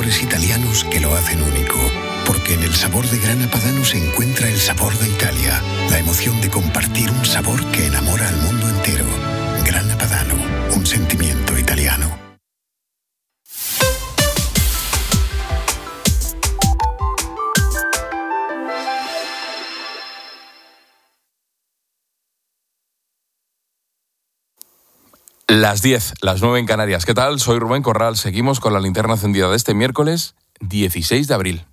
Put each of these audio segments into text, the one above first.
sabores italianos que lo hacen único. Porque en el sabor de Grana Padano se encuentra el sabor de Italia, la emoción de compartir un sabor que enamora al mundo entero. Grana Padano, un sentimiento italiano. Las 10, las 9 en Canarias. ¿Qué tal? Soy Rubén Corral. Seguimos con la linterna encendida de este miércoles 16 de abril.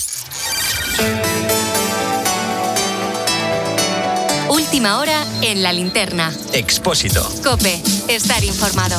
Última hora en la linterna. Expósito. COPE. Estar informado.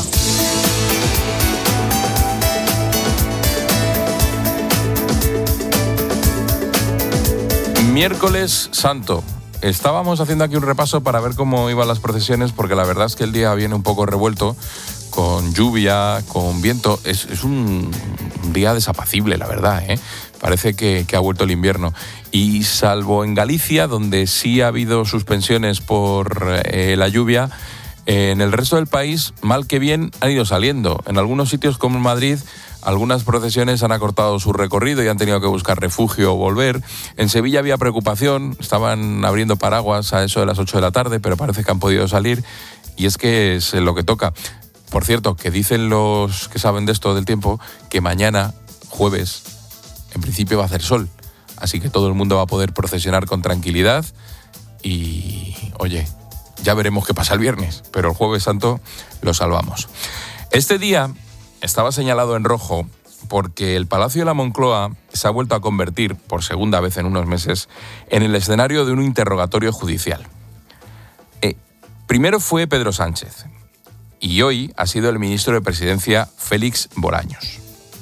Miércoles Santo. Estábamos haciendo aquí un repaso para ver cómo iban las procesiones, porque la verdad es que el día viene un poco revuelto, con lluvia, con viento. Es un día desapacible, la verdad, ¿eh? Parece que ha vuelto el invierno. Y salvo en Galicia, donde sí ha habido suspensiones por la lluvia, en el resto del país, mal que bien, han ido saliendo. En algunos sitios, como en Madrid, algunas procesiones han acortado su recorrido y han tenido que buscar refugio o volver. En Sevilla había preocupación, estaban abriendo paraguas a eso de las 8 de la tarde, pero parece que han podido salir, y es que es lo que toca. Por cierto, que dicen los que saben de esto del tiempo, que mañana, jueves, en principio va a hacer sol, así que todo el mundo va a poder procesionar con tranquilidad y, oye, ya veremos qué pasa el viernes, pero el Jueves Santo lo salvamos. Este día estaba señalado en rojo porque el Palacio de la Moncloa se ha vuelto a convertir, por segunda vez en unos meses, en el escenario de un interrogatorio judicial. Primero fue Pedro Sánchez y hoy ha sido el ministro de Presidencia, Félix Bolaños.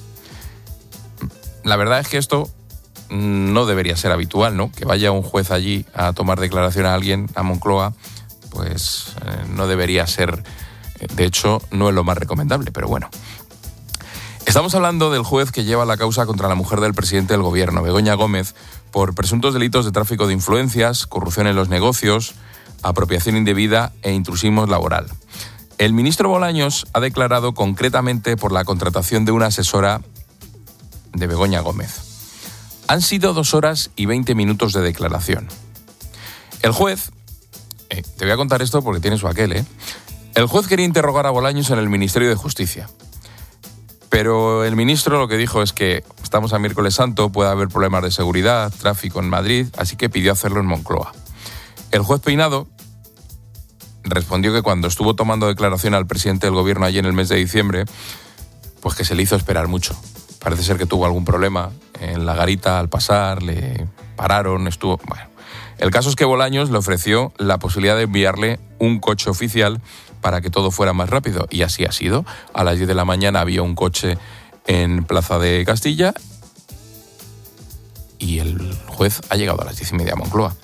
La verdad es que esto no debería ser habitual, ¿no? Que vaya un juez allí a tomar declaración a alguien, a Moncloa, pues no debería ser. De hecho, no es lo más recomendable, pero bueno. Estamos hablando del juez que lleva la causa contra la mujer del presidente del gobierno, Begoña Gómez, por presuntos delitos de tráfico de influencias, corrupción en los negocios, apropiación indebida e intrusismo laboral. El ministro Bolaños ha declarado concretamente por la contratación de una asesora de Begoña Gómez. Han sido 2 horas y 20 minutos de declaración. El juez, te voy a contar esto porque tiene su aquel, El juez quería interrogar a Bolaños en el Ministerio de Justicia. Pero el ministro lo que dijo es que estamos a miércoles santo, puede haber problemas de seguridad, tráfico en Madrid, así que pidió hacerlo en Moncloa. El juez Peinado respondió que cuando estuvo tomando declaración al presidente del gobierno allí en el mes de diciembre, pues que se le hizo esperar mucho. Parece ser que tuvo algún problema en la garita al pasar, le pararon, estuvo... Bueno, el caso es que Bolaños le ofreció la posibilidad de enviarle un coche oficial para que todo fuera más rápido, y así ha sido. A las 10 de la mañana había un coche en Plaza de Castilla y el juez ha llegado a las 10:30 a Moncloa.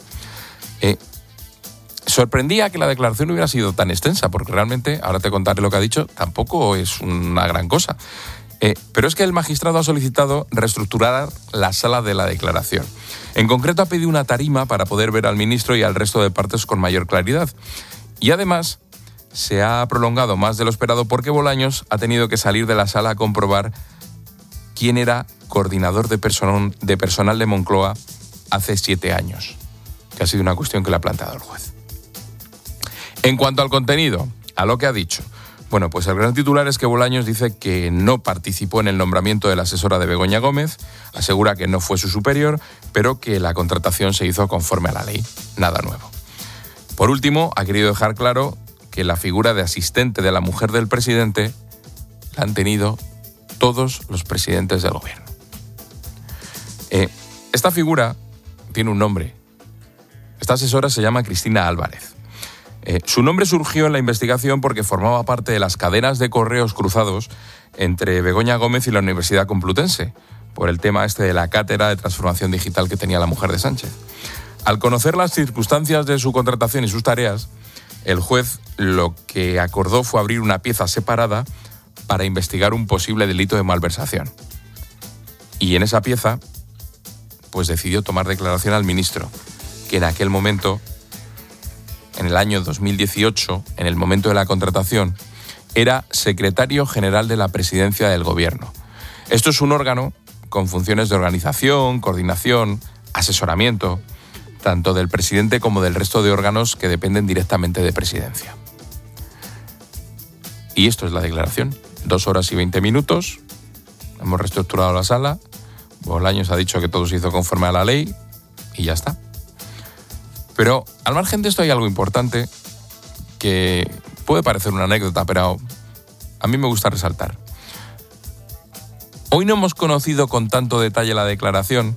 Sorprendía que la declaración hubiera sido tan extensa, porque realmente, ahora te contaré lo que ha dicho, tampoco es una gran cosa. Pero es que el magistrado ha solicitado reestructurar la sala de la declaración. En concreto ha pedido una tarima para poder ver al ministro y al resto de partes con mayor claridad. Y además se ha prolongado más de lo esperado porque Bolaños ha tenido que salir de la sala a comprobar quién era coordinador de personal de Moncloa hace 7 años, que ha sido una cuestión que le ha planteado el juez. En cuanto al contenido, a lo que ha dicho, bueno, pues el gran titular es que Bolaños dice que no participó en el nombramiento de la asesora de Begoña Gómez, asegura que no fue su superior, pero que la contratación se hizo conforme a la ley, nada nuevo. Por último, ha querido dejar claro que la figura de asistente de la mujer del presidente la han tenido todos los presidentes del gobierno. Esta figura tiene un nombre. Esta asesora se llama Cristina Álvarez. Su nombre surgió en la investigación porque formaba parte de las cadenas de correos cruzados entre Begoña Gómez y la Universidad Complutense, por el tema de la cátedra de transformación digital que tenía la mujer de Sánchez. Al conocer las circunstancias de su contratación y sus tareas, el juez lo que acordó fue abrir una pieza separada para investigar un posible delito de malversación. Y en esa pieza, pues decidió tomar declaración al ministro, que en aquel momento, en el año 2018, en el momento de la contratación, era secretario general de la presidencia del gobierno. Esto es un órgano con funciones de organización, coordinación, asesoramiento, tanto del presidente como del resto de órganos que dependen directamente de Presidencia. Y esto es la declaración. 2 horas y 20 minutos. Hemos reestructurado la sala. Bolaños ha dicho que todo se hizo conforme a la ley y ya está. Pero al margen de esto hay algo importante que puede parecer una anécdota, pero a mí me gusta resaltar. Hoy no hemos conocido con tanto detalle la declaración.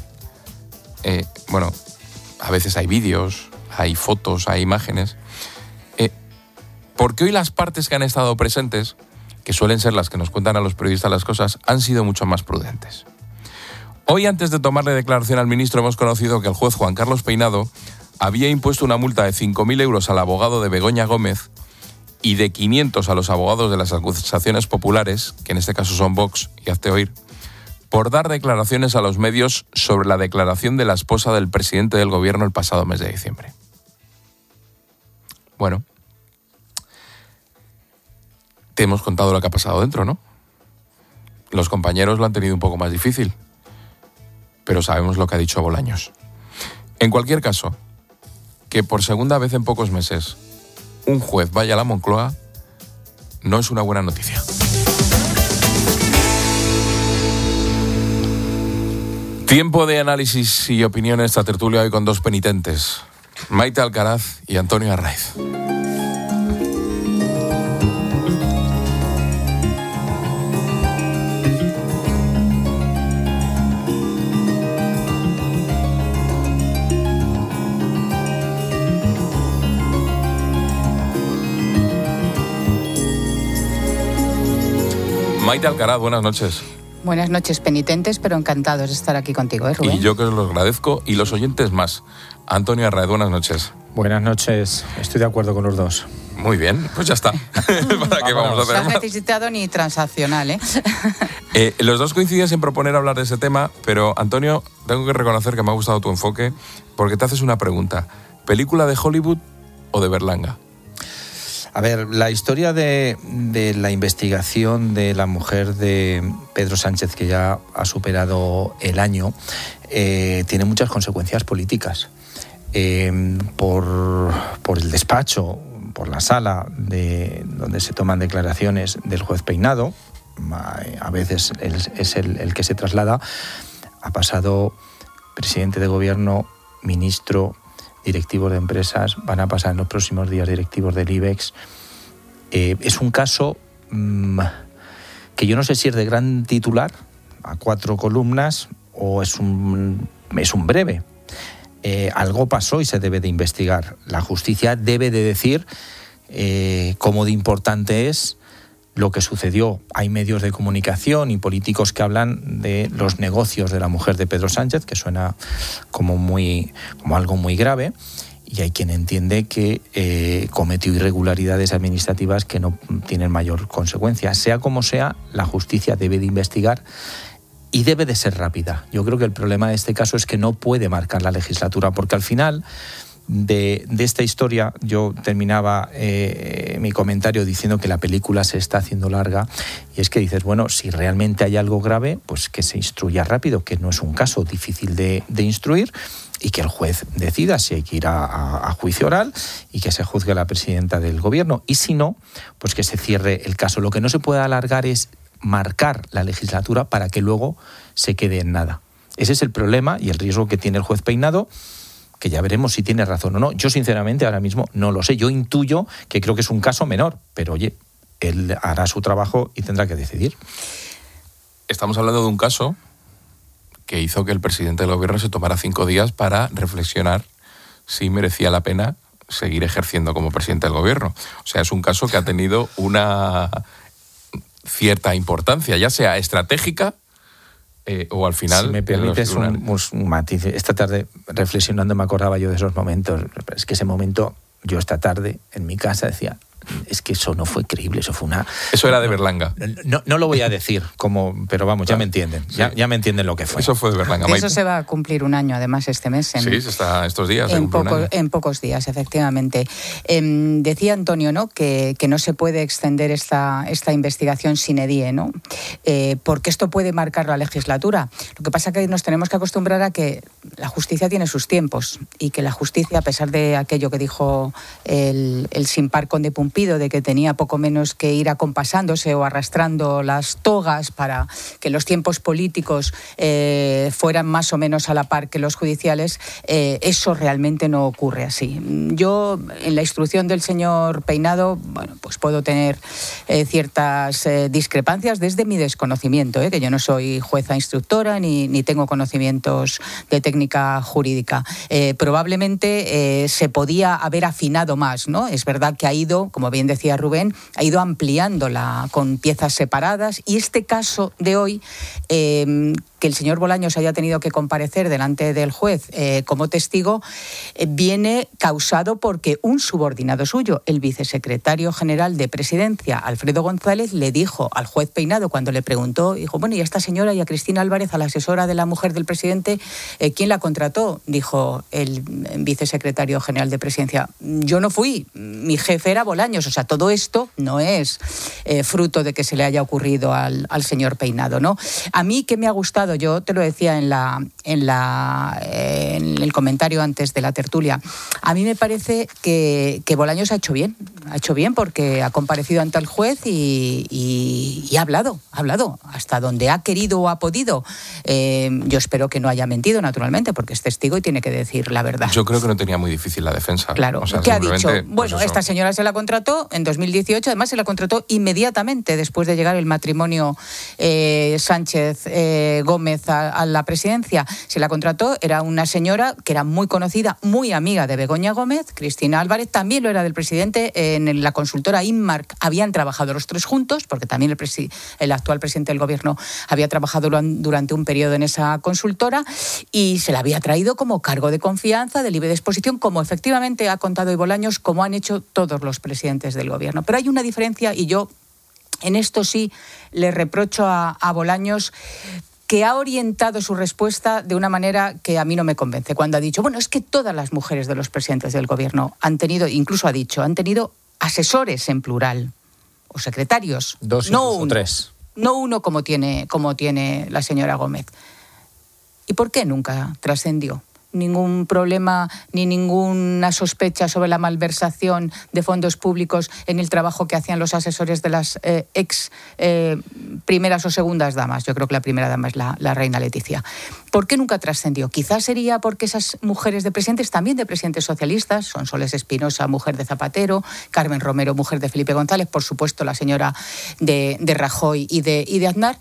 A veces hay vídeos, hay fotos, hay imágenes. Porque hoy las partes que han estado presentes, que suelen ser las que nos cuentan a los periodistas las cosas, han sido mucho más prudentes. Hoy, antes de tomarle declaración al ministro, hemos conocido que el juez Juan Carlos Peinado había impuesto una multa de 5.000 euros al abogado de Begoña Gómez y de 500 a los abogados de las acusaciones populares, que en este caso son Vox y Hazte Oír, por dar declaraciones a los medios sobre la declaración de la esposa del presidente del gobierno el pasado mes de diciembre. Bueno, te hemos contado lo que ha pasado dentro, ¿no? Los compañeros lo han tenido un poco más difícil, pero sabemos lo que ha dicho Bolaños. En cualquier caso, que por segunda vez en pocos meses un juez vaya a la Moncloa no es una buena noticia. Tiempo de análisis y opinión en esta tertulia hoy con 2 penitentes, Maite Alcaraz y Antonio Arraiz. Maite Alcaraz, buenas noches. Buenas noches, penitentes, pero encantados de estar aquí contigo, Rubén. Y yo que os lo agradezco, y los oyentes más. Antonio Arraiz, buenas noches. Buenas noches, estoy de acuerdo con los dos. Muy bien, pues ya está. ¿Para qué vamos a hacer No has más? necesitado ni transaccional, ¿eh? Los dos coinciden en proponer hablar de ese tema, pero Antonio, tengo que reconocer que me ha gustado tu enfoque, porque te haces una pregunta. ¿Película de Hollywood o de Berlanga? A ver, la historia de la investigación de la mujer de Pedro Sánchez, que ya ha superado el año, tiene muchas consecuencias políticas. Por el despacho, por la sala donde se toman declaraciones del juez Peinado, a veces es el que se traslada, ha pasado presidente de gobierno, ministro, directivos de empresas, van a pasar en los próximos días directivos del IBEX. Es un caso que yo no sé si es de gran titular, a 4 columnas, o es un breve. Algo pasó y se debe de investigar. La justicia debe de decir cómo de importante es lo que sucedió. Hay medios de comunicación y políticos que hablan de los negocios de la mujer de Pedro Sánchez, que suena como algo muy grave, y hay quien entiende que cometió irregularidades administrativas que no tienen mayor consecuencia. Sea como sea, la justicia debe de investigar y debe de ser rápida. Yo creo que el problema de este caso es que no puede marcar la legislatura, porque al final de esta historia yo terminaba mi comentario diciendo que la película se está haciendo larga, y es que dices, bueno, si realmente hay algo grave, pues que se instruya rápido, que no es un caso difícil de instruir, y que el juez decida si hay que ir a juicio oral y que se juzgue a la presidenta del gobierno, y si no, pues que se cierre el caso. Lo que no se puede alargar es marcar la legislatura para que luego se quede en nada. Ese es el problema y el riesgo que tiene el juez Peinado, que ya veremos si tiene razón o no. Yo sinceramente ahora mismo no lo sé. Yo intuyo que creo que es un caso menor, pero oye, él hará su trabajo y tendrá que decidir. Estamos hablando de un caso que hizo que el presidente del gobierno se tomara 5 días para reflexionar si merecía la pena seguir ejerciendo como presidente del gobierno. O sea, es un caso que ha tenido una cierta importancia, ya sea estratégica o al final... Si me permites un matiz. Esta tarde, reflexionando, me acordaba yo de esos momentos. Es que ese momento, yo esta tarde, en mi casa, decía, es que eso no fue creíble, eso fue una... Eso era de Berlanga. No lo voy a decir, pero vamos, ya me entienden, Sí. ya me entienden lo que fue. Eso fue de Berlanga. Eso se va a cumplir un año, además, este mes. Sí, se está estos días. En pocos días, efectivamente. Decía Antonio, ¿no?, que no se puede extender esta investigación sine die, ¿no? Porque esto puede marcar la legislatura. Lo que pasa es que nos tenemos que acostumbrar a que la justicia tiene sus tiempos y que la justicia, a pesar de aquello que dijo el sin par conde Pumpido, de que tenía poco menos que ir acompasándose o arrastrando las togas para que los tiempos políticos fueran más o menos a la par que los judiciales, eso realmente no ocurre así. Yo, en la instrucción del señor Peinado, bueno, pues puedo tener ciertas discrepancias desde mi desconocimiento, que yo no soy jueza instructora ni tengo conocimientos de técnica jurídica. Probablemente se podía haber afinado más, ¿no? Es verdad que ha ido, como bien decía Rubén, ha ido ampliándola con piezas separadas, y este caso de hoy, que el señor Bolaños haya tenido que comparecer delante del juez como testigo, viene causado porque un subordinado suyo, el vicesecretario general de Presidencia, Alfredo González, le dijo al juez Peinado, cuando le preguntó, dijo, bueno, y a esta señora y a Cristina Álvarez, a la asesora de la mujer del presidente, ¿quién la contrató? Dijo el vicesecretario general de Presidencia, yo no fui, mi jefe era Bolaños. O sea, todo esto no es fruto de que se le haya ocurrido al señor Peinado, ¿no? A mí, ¿qué me ha gustado? Yo te lo decía en el comentario antes de la tertulia. A mí me parece que Bolaños ha hecho bien porque ha comparecido ante el juez y ha hablado hasta donde ha querido o ha podido. Yo espero que no haya mentido, naturalmente, porque es testigo y tiene que decir la verdad. Yo creo que no tenía muy difícil la defensa. Claro. O sea, ¿qué ha dicho? Bueno, pues esta señora se la contrató en 2018, además se la contrató inmediatamente después de llegar el matrimonio Sánchez-Gómez a la presidencia. Se la contrató, era una señora que era muy conocida, muy amiga de Begoña Gómez. Cristina Álvarez también lo era del presidente. En la consultora Inmark habían trabajado los tres juntos, porque también el actual presidente del gobierno había trabajado durante un periodo en esa consultora, y se la había traído como cargo de confianza, de libre disposición, como efectivamente ha contado hoy Bolaños, como han hecho todos los presidentes del gobierno. Pero hay una diferencia, y yo en esto sí le reprocho a Bolaños, que ha orientado su respuesta de una manera que a mí no me convence. Cuando ha dicho, bueno, es que todas las mujeres de los presidentes del gobierno han tenido, incluso ha dicho, han tenido asesores en plural, o secretarios. Dos, no uno, uno, tres. No uno como tiene la señora Gómez. ¿Y por qué nunca trascendió? Ningún problema ni ninguna sospecha sobre la malversación de fondos públicos en el trabajo que hacían los asesores de las ex primeras o segundas damas. Yo creo que la primera dama es la reina Leticia. ¿Por qué nunca trascendió? Quizás sería porque esas mujeres de presidentes, también de presidentes socialistas, son Soles Espinosa, mujer de Zapatero, Carmen Romero, mujer de Felipe González, por supuesto la señora de Rajoy y de Aznar.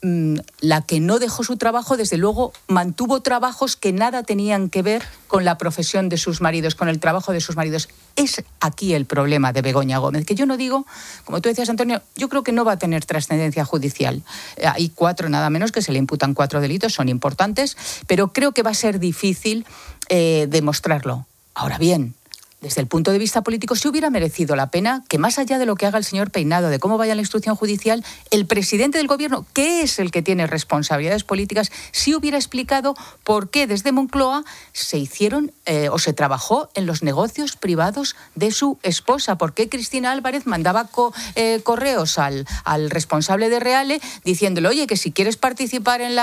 La que no dejó su trabajo, desde luego, mantuvo trabajos que nada tenían que ver con la profesión de sus maridos, con el trabajo de sus maridos. Es aquí el problema de Begoña Gómez, que yo no digo, como tú decías, Antonio, yo creo que no va a tener trascendencia judicial. Hay 4 nada menos, que se le imputan 4 delitos, son importantes, pero creo que va a ser difícil demostrarlo. Ahora bien, desde el punto de vista político, sí hubiera merecido la pena que, más allá de lo que haga el señor Peinado, de cómo vaya la instrucción judicial, el presidente del gobierno, que es el que tiene responsabilidades políticas, sí hubiera explicado por qué desde Moncloa se hicieron o se trabajó en los negocios privados de su esposa. ¿Por qué Cristina Álvarez mandaba correos al responsable de Reale diciéndole, oye, que si quieres participar en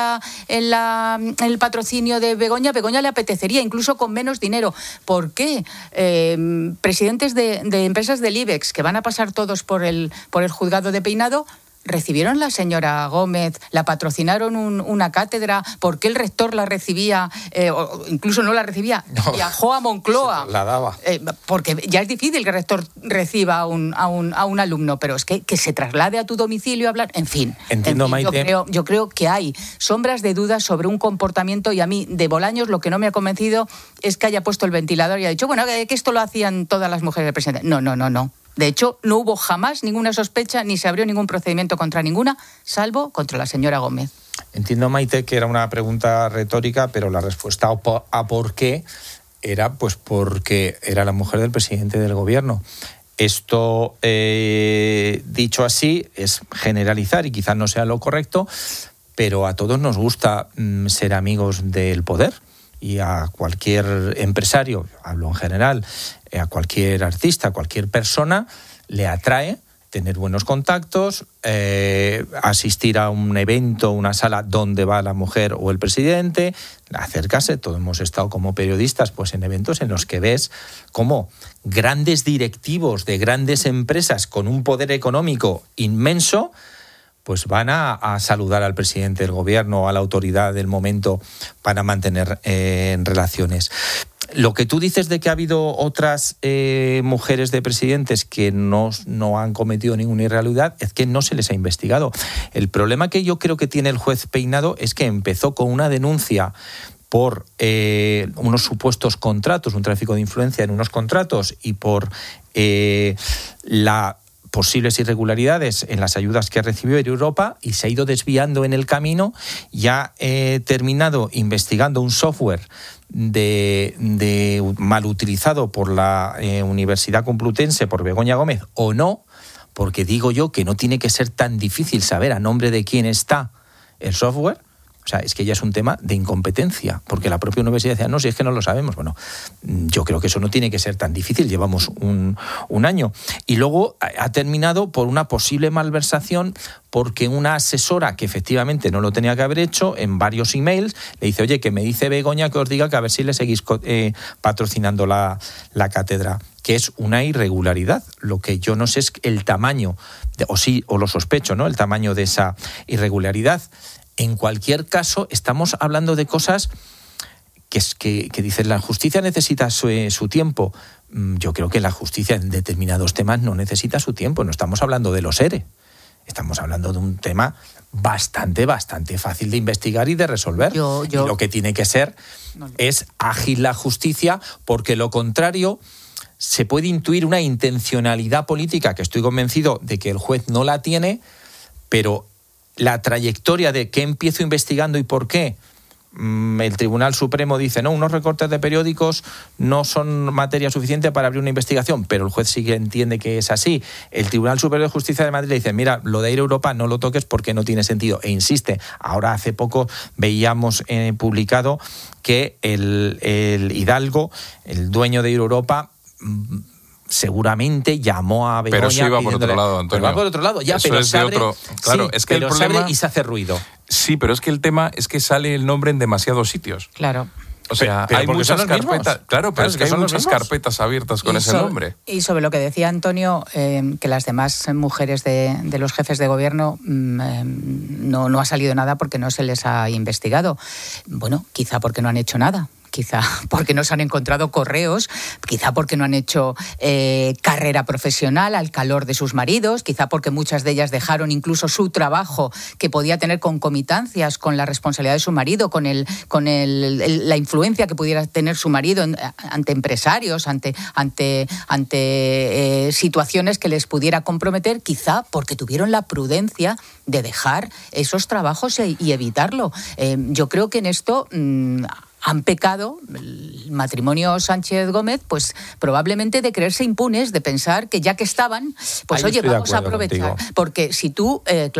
el patrocinio de Begoña le apetecería, incluso con menos dinero? ¿Por qué presidentes de empresas del IBEX, que van a pasar todos por el juzgado de Peinado, recibieron a la señora Gómez, la patrocinaron una cátedra? ¿Por qué el rector la recibía, o incluso no la recibía? No, viajó a Moncloa. La daba. Porque ya es difícil que el rector reciba a un alumno, pero es que se traslade a tu domicilio a hablar, en fin. Entiendo, Maite. Yo creo que hay sombras de dudas sobre un comportamiento, y a mí, de Bolaños, lo que no me ha convencido es que haya puesto el ventilador y ha dicho, bueno, que esto lo hacían todas las mujeres del presidente. No. De hecho, no hubo jamás ninguna sospecha, ni se abrió ningún procedimiento contra ninguna, salvo contra la señora Gómez. Entiendo, Maite, que era una pregunta retórica, pero la respuesta a por qué era pues porque era la mujer del presidente del gobierno. Esto, dicho así, es generalizar y quizás no sea lo correcto, pero a todos nos gusta ser amigos del poder. Y a cualquier empresario, hablo en general, a cualquier artista, a cualquier persona, le atrae tener buenos contactos, asistir a un evento, una sala donde va la mujer o el presidente, acercarse. Todos hemos estado como periodistas pues en eventos en los que ves cómo grandes directivos de grandes empresas con un poder económico inmenso pues van a saludar al presidente del gobierno o a la autoridad del momento para mantener relaciones. Lo que tú dices de que ha habido otras mujeres de presidentes que no han cometido ninguna irregularidad es que no se les ha investigado. El problema que yo creo que tiene el juez Peinado es que empezó con una denuncia por unos supuestos contratos, un tráfico de influencia en unos contratos y por la posibles irregularidades en las ayudas que recibió Europa, y se ha ido desviando en el camino y ha terminado investigando un software mal utilizado por la Universidad Complutense, por Begoña Gómez, o no, porque digo yo que no tiene que ser tan difícil saber a nombre de quién está el software. O sea, es que ya es un tema de incompetencia, porque la propia universidad decía, no, si es que no lo sabemos. Bueno, yo creo que eso no tiene que ser tan difícil, llevamos un año. Y luego ha terminado por una posible malversación, porque una asesora, que efectivamente no lo tenía que haber hecho, en varios emails, le dice, oye, que me dice Begoña que os diga que a ver si le seguís patrocinando la cátedra, que es una irregularidad. Lo que yo no sé es el tamaño, o lo sospecho, ¿no?, el tamaño de esa irregularidad. En cualquier caso, estamos hablando de cosas que dicen, la justicia necesita su tiempo. Yo creo que la justicia en determinados temas no necesita su tiempo. No estamos hablando de los ERE. Estamos hablando de un tema bastante fácil de investigar y de resolver. Y lo que tiene que ser es ágil la justicia, porque lo contrario se puede intuir una intencionalidad política, que estoy convencido de que el juez no la tiene, pero la trayectoria de qué empiezo investigando y por qué, el Tribunal Supremo dice, no, unos recortes de periódicos no son materia suficiente para abrir una investigación, pero el juez sí que entiende que es así. El Tribunal Superior de Justicia de Madrid le dice, mira, lo de ir a Europa no lo toques porque no tiene sentido, e insiste. Ahora hace poco veíamos publicado que el Hidalgo, el dueño de ir a Europa, seguramente llamó a Begoña. Pero eso iba por otro lado, Antonio. Pero va por otro lado, ya, eso pero es se abre, de otro. Claro, sí, es que pero el problema, se abre y se hace ruido. Sí, pero es que el tema es que sale el nombre en demasiados sitios. Claro. O sea, pero hay muchas carpetas. Claro, pero es que hay muchas carpetas abiertas con ese nombre. Y sobre lo que decía Antonio, que las demás mujeres de los jefes de gobierno no ha salido nada porque no se les ha investigado. Bueno, quizá porque no han hecho nada. Quizá porque no se han encontrado correos, quizá porque no han hecho carrera profesional al calor de sus maridos, quizá porque muchas de ellas dejaron incluso su trabajo, que podía tener concomitantes con la responsabilidad de su marido, con la influencia que pudiera tener su marido ante empresarios, ante situaciones que les pudiera comprometer, quizá porque tuvieron la prudencia de dejar esos trabajos y evitarlo. Yo creo que en esto han pecado el matrimonio Sánchez-Gómez, pues probablemente de creerse impunes, de pensar que ya que estaban, pues ahí oye, vamos a aprovechar. Contigo. Porque si tú,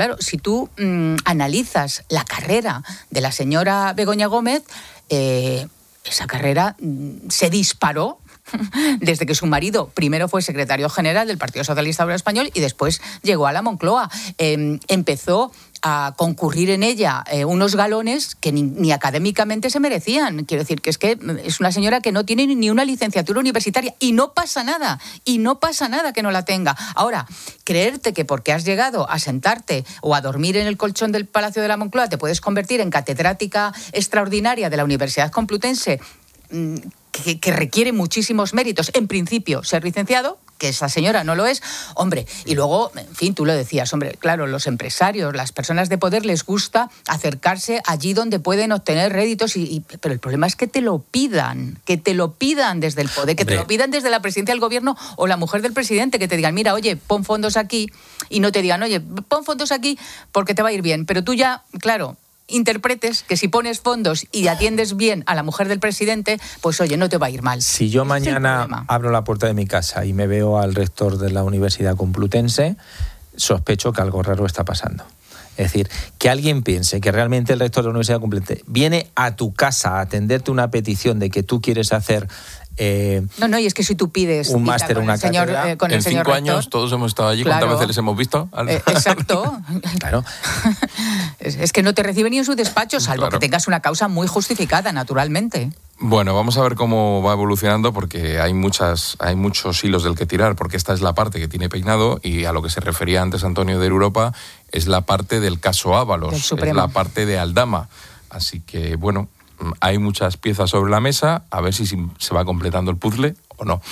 analizas la carrera de la señora Begoña Gómez, esa carrera se disparó desde que su marido primero fue secretario general del Partido Socialista Obrero Español y después llegó a la Moncloa. Empezó a concurrir en ella unos galones que ni académicamente se merecían. Quiero decir que es una señora que no tiene ni una licenciatura universitaria y no pasa nada que no la tenga. Ahora, creerte que porque has llegado a sentarte o a dormir en el colchón del Palacio de la Moncloa te puedes convertir en catedrática extraordinaria de la Universidad Complutense, que requiere muchísimos méritos, en principio ser licenciado, que esa señora no lo es, hombre, y luego, en fin, tú lo decías, hombre, claro, los empresarios, las personas de poder les gusta acercarse allí donde pueden obtener réditos, pero el problema es que te lo pidan desde el poder, que te lo pidan desde la presidencia del gobierno o la mujer del presidente, que te digan, mira, oye, pon fondos aquí, y no te digan, oye, pon fondos aquí porque te va a ir bien, pero tú ya, claro, interpretes que si pones fondos y atiendes bien a la mujer del presidente, pues oye, no te va a ir mal. Si yo mañana abro la puerta de mi casa y me veo al rector de la Universidad Complutense, sospecho que algo raro está pasando. Es decir, que alguien piense que realmente el rector de la Universidad Complutense viene a tu casa a atenderte una petición de que tú quieres hacer... No, y es que si tú pides un máster, una cátedra, con el señor rector, 5 años todos hemos estado allí. Claro. ¿Cuántas veces les hemos visto? Exacto. Claro. Es que no te recibe ni en su despacho, salvo que tengas una causa muy justificada, naturalmente. Bueno, vamos a ver cómo va evolucionando, porque hay muchos hilos del que tirar, porque esta es la parte que tiene Peinado, y a lo que se refería antes Antonio de Europa es la parte del caso Ábalos, es la parte de Aldama. Así que, bueno, hay muchas piezas sobre la mesa, a ver si se va completando el puzzle o no.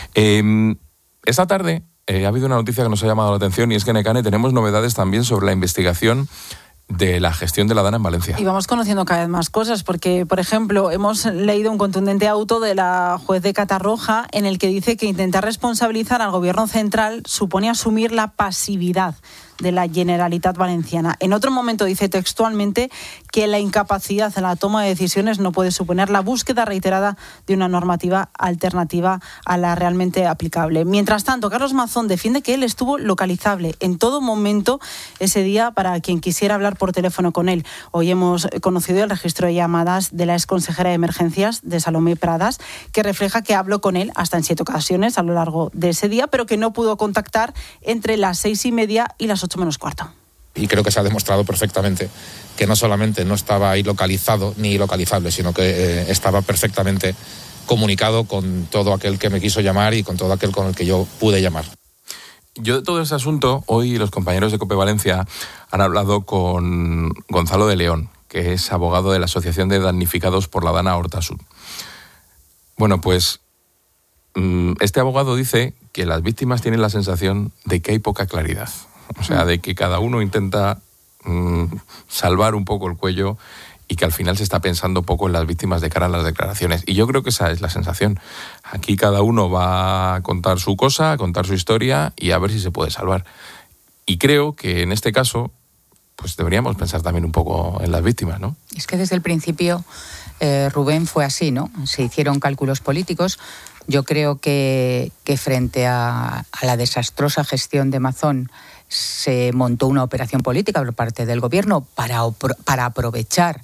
Esta tarde ha habido una noticia que nos ha llamado la atención, y es que en Ecane tenemos novedades también sobre la investigación de la gestión de la Dana en Valencia. Y vamos conociendo cada vez más cosas, porque, por ejemplo, hemos leído un contundente auto de la juez de Catarroja en el que dice que intentar responsabilizar al gobierno central supone asumir la pasividad de la Generalitat Valenciana. En otro momento dice textualmente que la incapacidad en la toma de decisiones no puede suponer la búsqueda reiterada de una normativa alternativa a la realmente aplicable. Mientras tanto, Carlos Mazón defiende que él estuvo localizable en todo momento ese día para quien quisiera hablar por teléfono con él. Hoy hemos conocido el registro de llamadas de la exconsejera de Emergencias de Salomé Pradas, que refleja que habló con él hasta en 7 ocasiones a lo largo de ese día, pero que no pudo contactar entre las 6:30 y las 8 menos cuarto. Y creo que se ha demostrado perfectamente que no solamente no estaba ahí localizado ni localizable, sino que estaba perfectamente comunicado con todo aquel que me quiso llamar y con todo aquel con el que yo pude llamar. Yo de todo ese asunto, hoy los compañeros de COPE Valencia han hablado con Gonzalo de León, que es abogado de la Asociación de Damnificados por la Dana Hortasud. Bueno, pues este abogado dice que las víctimas tienen la sensación de que hay poca claridad. O sea, de que cada uno intenta salvar un poco el cuello y que al final se está pensando poco en las víctimas de cara a las declaraciones. Y yo creo que esa es la sensación. Aquí cada uno va a contar su cosa, a contar su historia y a ver si se puede salvar. Y creo que en este caso, pues deberíamos pensar también un poco en las víctimas, ¿no? Es que desde el principio, Rubén, fue así, ¿no? Se hicieron cálculos políticos. Yo creo que frente a la desastrosa gestión de Mazón, se montó una operación política por parte del gobierno para aprovechar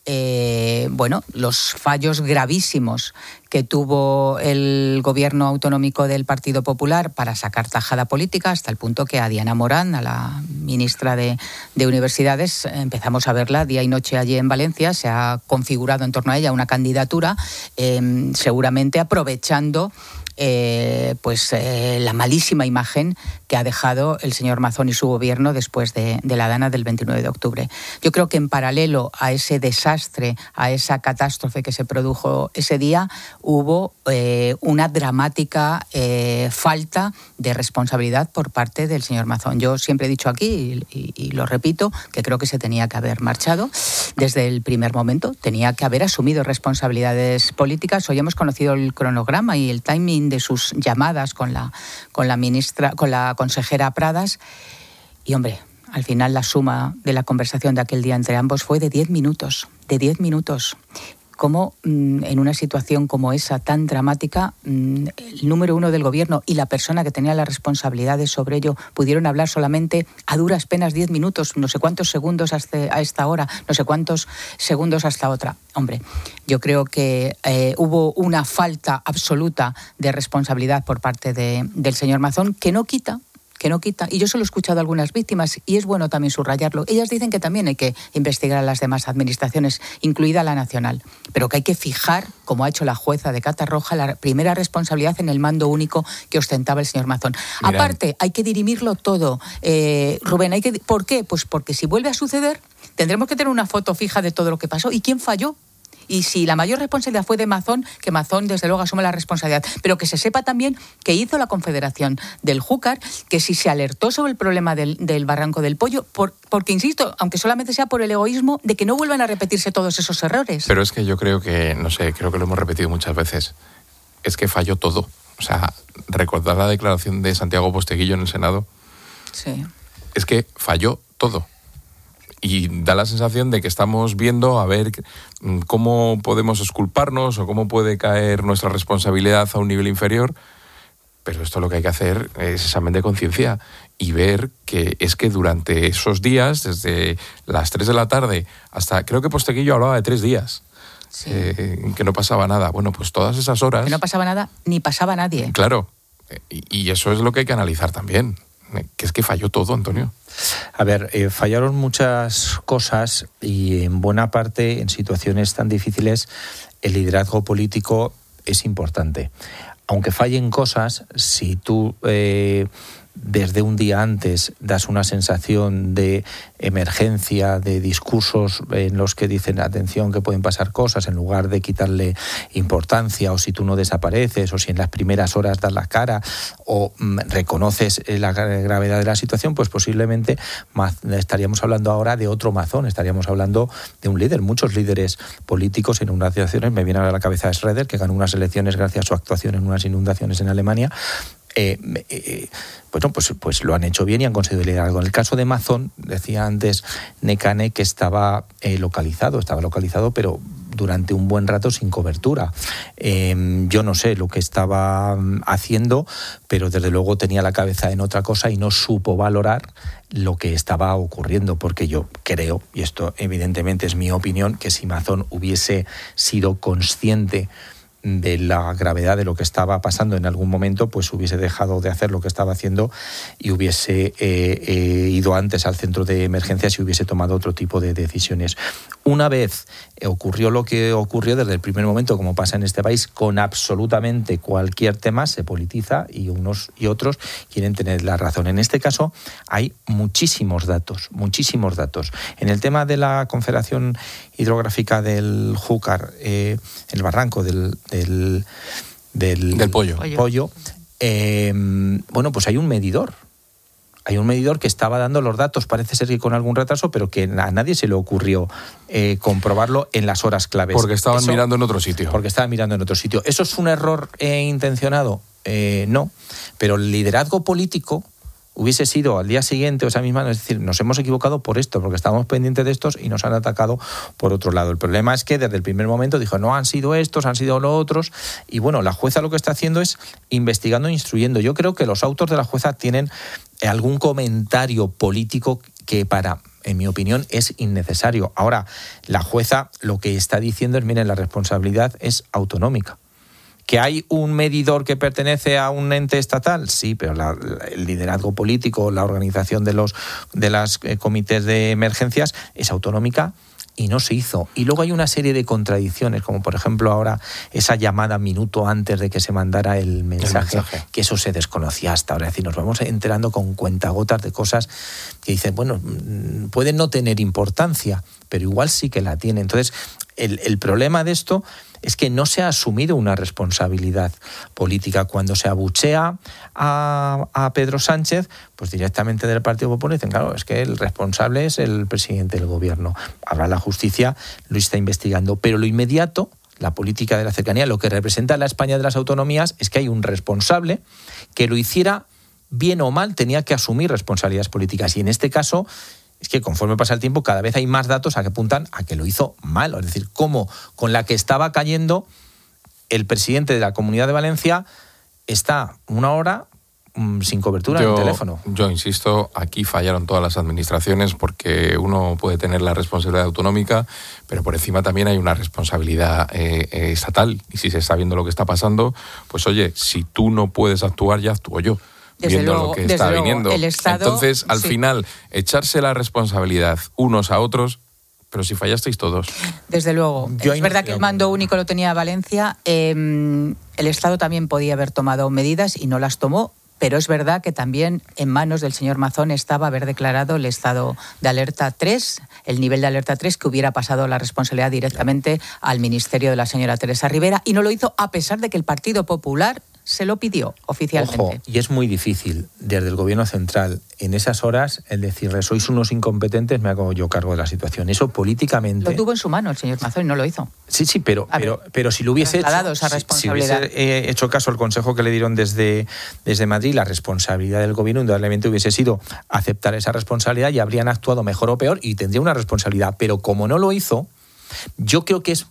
los fallos gravísimos que tuvo el gobierno autonómico del Partido Popular para sacar tajada política, hasta el punto que a Diana Morán, a la ministra de Universidades, empezamos a verla día y noche allí en Valencia. Se ha configurado en torno a ella una candidatura, seguramente aprovechando la malísima imagen que ha dejado el señor Mazón y su gobierno después de la Dana del 29 de octubre. Yo creo que en paralelo a ese desastre, a esa catástrofe que se produjo ese día, hubo una dramática falta de responsabilidad por parte del señor Mazón. Yo siempre he dicho aquí, y lo repito, que creo que se tenía que haber marchado desde el primer momento, tenía que haber asumido responsabilidades políticas. Hoy hemos conocido el cronograma y el timing de sus llamadas con la consejera Pradas, y hombre, al final la suma de la conversación de aquel día entre ambos fue de 10 minutos. ¿Cómo en una situación como esa tan dramática, el número uno del gobierno y la persona que tenía las responsabilidades sobre ello pudieron hablar solamente a duras penas 10 minutos, no sé cuántos segundos a esta hora, no sé cuántos segundos hasta otra? Hombre, yo creo que hubo una falta absoluta de responsabilidad por parte del señor Mazón, que no quita, y yo se lo he escuchado a algunas víctimas, y es bueno también subrayarlo. Ellas dicen que también hay que investigar a las demás administraciones, incluida la nacional, pero que hay que fijar, como ha hecho la jueza de Catarroja, la primera responsabilidad en el mando único que ostentaba el señor Mazón. Mira, aparte, hay que dirimirlo todo. Rubén, ¿por qué? Pues porque si vuelve a suceder, tendremos que tener una foto fija de todo lo que pasó y quién falló. Y si la mayor responsabilidad fue de Mazón, que Mazón desde luego asume la responsabilidad, pero que se sepa también que hizo la Confederación del Júcar, que si se alertó sobre el problema del Barranco del Pollo, porque insisto, aunque solamente sea por el egoísmo, de que no vuelvan a repetirse todos esos errores. Pero es que yo creo que, creo que lo hemos repetido muchas veces, es que falló todo. O sea, recordar la declaración de Santiago Posteguillo en el Senado, sí, es que falló todo. Y da la sensación de que estamos viendo a ver cómo podemos exculparnos o cómo puede caer nuestra responsabilidad a un nivel inferior. Pero esto lo que hay que hacer es examen de conciencia y ver que es que durante esos días, desde las 3 de la tarde hasta, creo que Posteguillo hablaba de 3 días, sí. Que no pasaba nada. Bueno, pues todas esas horas... Que no pasaba nada, ni pasaba nadie. Claro, y eso es lo que hay que analizar también, que es que falló todo, Antonio. A ver, fallaron muchas cosas y en buena parte, en situaciones tan difíciles, el liderazgo político es importante. Aunque fallen cosas, si tú desde un día antes das una sensación de emergencia, de discursos en los que dicen atención que pueden pasar cosas, en lugar de quitarle importancia, o si tú no desapareces, o si en las primeras horas das la cara o reconoces la gravedad de la situación, pues posiblemente estaríamos hablando ahora de otro Mazón, estaríamos hablando de un líder. Muchos líderes políticos en inundaciones, me viene a la cabeza Schröder, que ganó unas elecciones gracias a su actuación en unas inundaciones en Alemania. Bueno, pues lo han hecho bien y han conseguido liderazgo. En el caso de Mazón, decía antes Nekane que estaba localizado, pero durante un buen rato sin cobertura. Yo no sé lo que estaba haciendo, pero desde luego tenía la cabeza en otra cosa y no supo valorar lo que estaba ocurriendo, porque yo creo, y esto evidentemente es mi opinión, que si Mazón hubiese sido consciente de la gravedad de lo que estaba pasando en algún momento, pues hubiese dejado de hacer lo que estaba haciendo y hubiese ido antes al centro de emergencias y hubiese tomado otro tipo de decisiones. Una vez ocurrió lo que ocurrió, desde el primer momento, como pasa en este país, con absolutamente cualquier tema se politiza y unos y otros quieren tener la razón. En este caso hay muchísimos datos. En el tema de la Confederación Hidrográfica del Júcar, el barranco del Pollo, bueno, pues hay un medidor. Hay un medidor que estaba dando los datos, parece ser que con algún retraso, pero que a nadie se le ocurrió comprobarlo en las horas claves. Porque estaban mirando en otro sitio. ¿Eso es un error intencionado? No, pero el liderazgo político hubiese sido al día siguiente o esa misma, es decir, nos hemos equivocado por esto, porque estábamos pendientes de estos y nos han atacado por otro lado. El problema es que desde el primer momento dijo, no han sido estos, han sido los otros, y bueno, la jueza lo que está haciendo es investigando e instruyendo. Yo creo que los autos de la jueza tienen algún comentario político que en mi opinión, es innecesario. Ahora, la jueza lo que está diciendo es, miren, la responsabilidad es autonómica. ¿Que hay un medidor que pertenece a un ente estatal? Sí, pero el liderazgo político, la organización de los comités de emergencias es autonómica y no se hizo. Y luego hay una serie de contradicciones, como por ejemplo ahora esa llamada minuto antes de que se mandara el mensaje, que eso se desconocía hasta ahora. Es decir, nos vamos enterando con cuentagotas de cosas que dicen, bueno, pueden no tener importancia, pero igual sí que la tiene. Entonces, el problema de esto es que no se ha asumido una responsabilidad política. Cuando se abuchea a Pedro Sánchez, pues directamente del Partido Popular dicen, claro, es que el responsable es el presidente del gobierno. Ahora la justicia lo está investigando, pero lo inmediato, la política de la cercanía, lo que representa la España de las autonomías, es que hay un responsable que lo hiciera bien o mal, tenía que asumir responsabilidades políticas. Y en este caso, es que conforme pasa el tiempo, cada vez hay más datos que apuntan a que lo hizo mal. Es decir, cómo con la que estaba cayendo el presidente de la Comunidad de Valencia está una hora sin cobertura en el teléfono. Yo insisto, aquí fallaron todas las administraciones, porque uno puede tener la responsabilidad autonómica, pero por encima también hay una responsabilidad estatal. Y si se está viendo lo que está pasando, pues oye, si tú no puedes actuar, ya actúo yo. Viendo lo que está viniendo. El Estado, entonces, al final, echarse la responsabilidad unos a otros, pero si fallasteis todos. Desde luego. Es verdad que el mando único lo tenía Valencia. El Estado también podía haber tomado medidas y no las tomó. Pero es verdad que también en manos del señor Mazón estaba haber declarado el estado de alerta 3, el nivel de alerta 3, que hubiera pasado la responsabilidad directamente al ministerio de la señora Teresa Rivera, y no lo hizo a pesar de que el Partido Popular se lo pidió oficialmente. Ojo, y es muy difícil desde el Gobierno central en esas horas el decirle sois unos incompetentes, me hago yo cargo de la situación. Eso políticamente... Lo tuvo en su mano el señor Mazón y no lo hizo. Sí, pero si lo hubiese hecho, esa responsabilidad. si hubiese hecho caso al consejo que le dieron desde Madrid, la responsabilidad del Gobierno indudablemente hubiese sido aceptar esa responsabilidad y habrían actuado mejor o peor y tendría una responsabilidad. Pero como no lo hizo, yo creo que es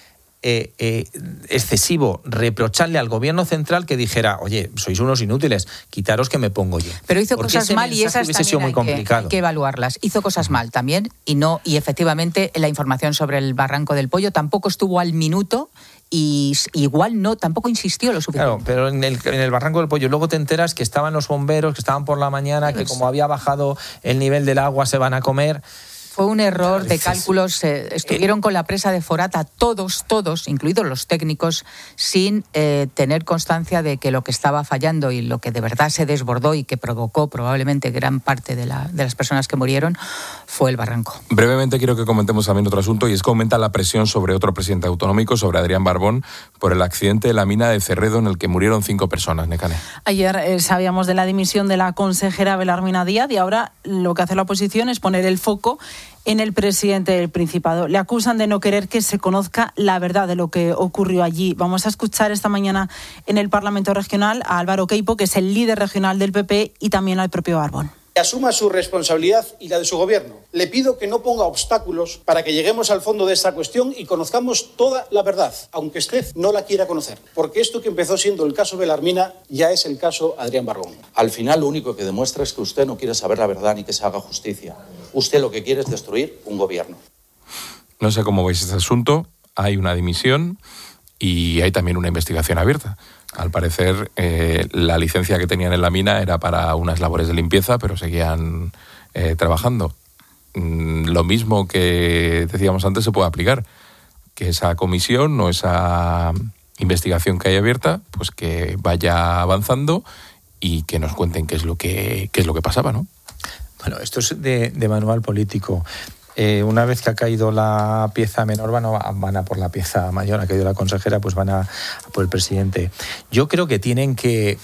excesivo reprocharle al Gobierno central que dijera, oye, sois unos inútiles, quitaros que me pongo yo. Pero hizo cosas mal y esas también hay que evaluarlas. Hizo cosas mal también y efectivamente la información sobre el Barranco del Pollo tampoco estuvo al minuto y igual tampoco insistió lo suficiente. Claro, pero en el Barranco del Pollo luego te enteras que estaban los bomberos, que estaban por la mañana, que como había bajado el nivel del agua se van a comer... Fue un error de cálculos. Estuvieron con la presa de Forata todos, incluidos los técnicos, sin tener constancia de que lo que estaba fallando y lo que de verdad se desbordó y que provocó probablemente gran parte de las personas que murieron fue el barranco. Brevemente quiero que comentemos también otro asunto, y es que aumenta la presión sobre otro presidente autonómico, sobre Adrián Barbón, por el accidente de la mina de Cerredo en el que murieron 5 personas. Nekane. Ayer sabíamos de la dimisión de la consejera Belarmina Díaz y ahora lo que hace la oposición es poner el foco en el presidente del Principado. Le acusan de no querer que se conozca la verdad de lo que ocurrió allí. Vamos a escuchar esta mañana en el Parlamento Regional a Álvaro Queipo, que es el líder regional del PP, y también al propio Barbón. Asuma su responsabilidad y la de su gobierno. Le pido que no ponga obstáculos para que lleguemos al fondo de esta cuestión y conozcamos toda la verdad, aunque usted no la quiera conocer. Porque esto que empezó siendo el caso Belarmina ya es el caso Adrián Barbón. Al final lo único que demuestra es que usted no quiere saber la verdad ni que se haga justicia. Usted lo que quiere es destruir un gobierno. No sé cómo veis este asunto. Hay una dimisión y hay también una investigación abierta. Al parecer, la licencia que tenían en la mina era para unas labores de limpieza, pero seguían trabajando. Lo mismo que decíamos antes se puede aplicar, que esa comisión o esa investigación que hay abierta, pues que vaya avanzando y que nos cuenten qué es lo que pasaba, ¿no? Bueno, esto es de manual político. Una vez que ha caído la pieza menor, van a por la pieza mayor. Ha caído la consejera, pues van a por el presidente. Yo creo que tienen que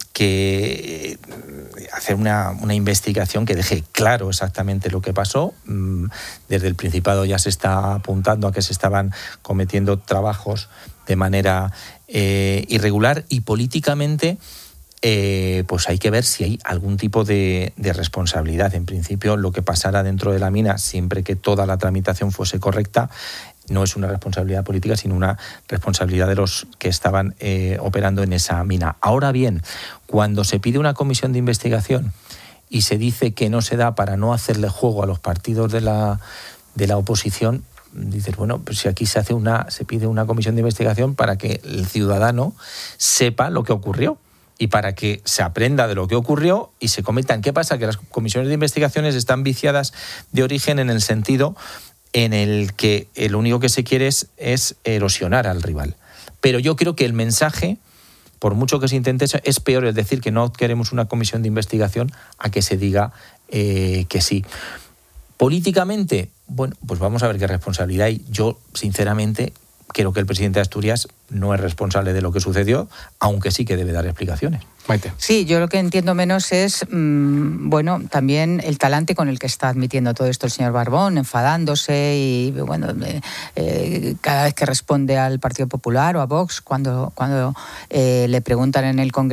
hacer una investigación que deje claro exactamente lo que pasó. Desde el Principado ya se está apuntando a que se estaban cometiendo trabajos de manera irregular y políticamente pues hay que ver si hay algún tipo de responsabilidad. En principio, lo que pasara dentro de la mina, siempre que toda la tramitación fuese correcta, no es una responsabilidad política, sino una responsabilidad de los que estaban operando en esa mina. Ahora bien, cuando se pide una comisión de investigación y se dice que no se da para no hacerle juego a los partidos de la oposición, dices, bueno, pues si aquí se pide una comisión de investigación para que el ciudadano sepa lo que ocurrió y para que se aprenda de lo que ocurrió y se cometan. ¿Qué pasa? Que las comisiones de investigaciones están viciadas de origen en el sentido en el que lo único que se quiere es erosionar al rival. Pero yo creo que el mensaje, por mucho que se intente, es peor el decir que no queremos una comisión de investigación a que se diga que sí. Políticamente, bueno, pues vamos a ver qué responsabilidad hay. Yo, sinceramente, creo que el presidente de Asturias no es responsable de lo que sucedió, aunque sí que debe dar explicaciones. Maite. Sí, yo lo que entiendo menos es, bueno, también el talante con el que está admitiendo todo esto el señor Barbón, enfadándose y, bueno, cada vez que responde al Partido Popular o a Vox, cuando le preguntan en el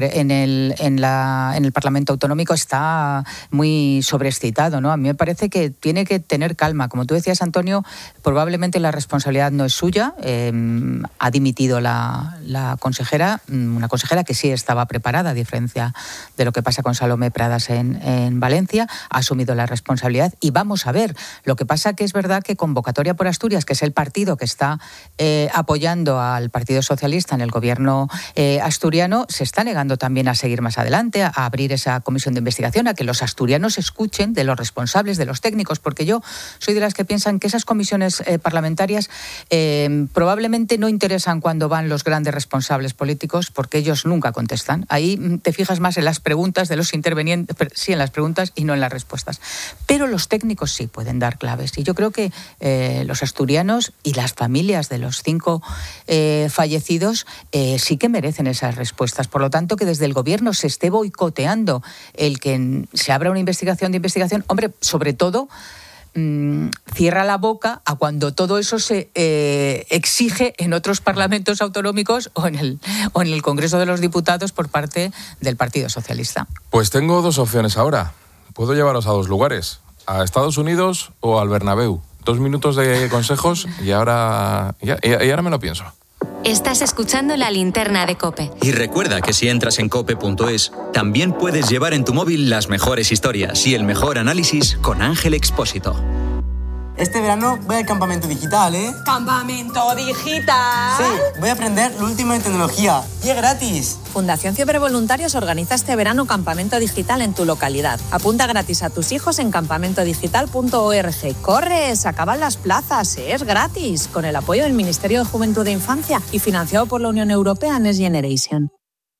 Parlamento Autonómico, está muy sobreexcitado, ¿no? A mí me parece que tiene que tener calma. Como tú decías, Antonio, probablemente la responsabilidad no es suya. Ha dimitido la consejera, una consejera que sí estaba preparada, a diferencia de lo que pasa con Salomé Pradas en Valencia, ha asumido la responsabilidad y vamos a ver. Lo que pasa que es verdad que Convocatoria por Asturias, que es el partido que está apoyando al Partido Socialista en el gobierno asturiano, se está negando también a seguir más adelante, a abrir esa comisión de investigación, a que los asturianos escuchen de los responsables, de los técnicos, porque yo soy de las que piensan que esas comisiones parlamentarias probablemente no interesan cuando van van los grandes responsables políticos, porque ellos nunca contestan. Ahí te fijas más en las preguntas de los intervenientes, sí, en las preguntas y no en las respuestas. Pero los técnicos sí pueden dar claves. Y yo creo que los asturianos y las familias de los 5 fallecidos sí que merecen esas respuestas. Por lo tanto, que desde el Gobierno se esté boicoteando el que se abra una investigación, hombre, sobre todo cierra la boca a cuando todo eso se exige en otros parlamentos autonómicos o en el Congreso de los Diputados por parte del Partido Socialista. Pues tengo 2 opciones ahora. Puedo llevaros a 2 lugares, a Estados Unidos o al Bernabéu. 2 minutos de consejos y ahora me lo pienso. Estás escuchando La Linterna de COPE. Y recuerda que si entras en cope.es, también puedes llevar en tu móvil las mejores historias y el mejor análisis con Ángel Expósito. Este verano voy al campamento digital, ¿eh? ¿Campamento digital? Sí, voy a aprender lo último en tecnología. ¡Y es gratis! Fundación Fiebre Voluntarios organiza este verano campamento digital en tu localidad. Apunta gratis a tus hijos en campamentodigital.org. ¡Corre! Se acaban las plazas. Es gratis. Con el apoyo del Ministerio de Juventud e Infancia y financiado por la Unión Europea Next Generation.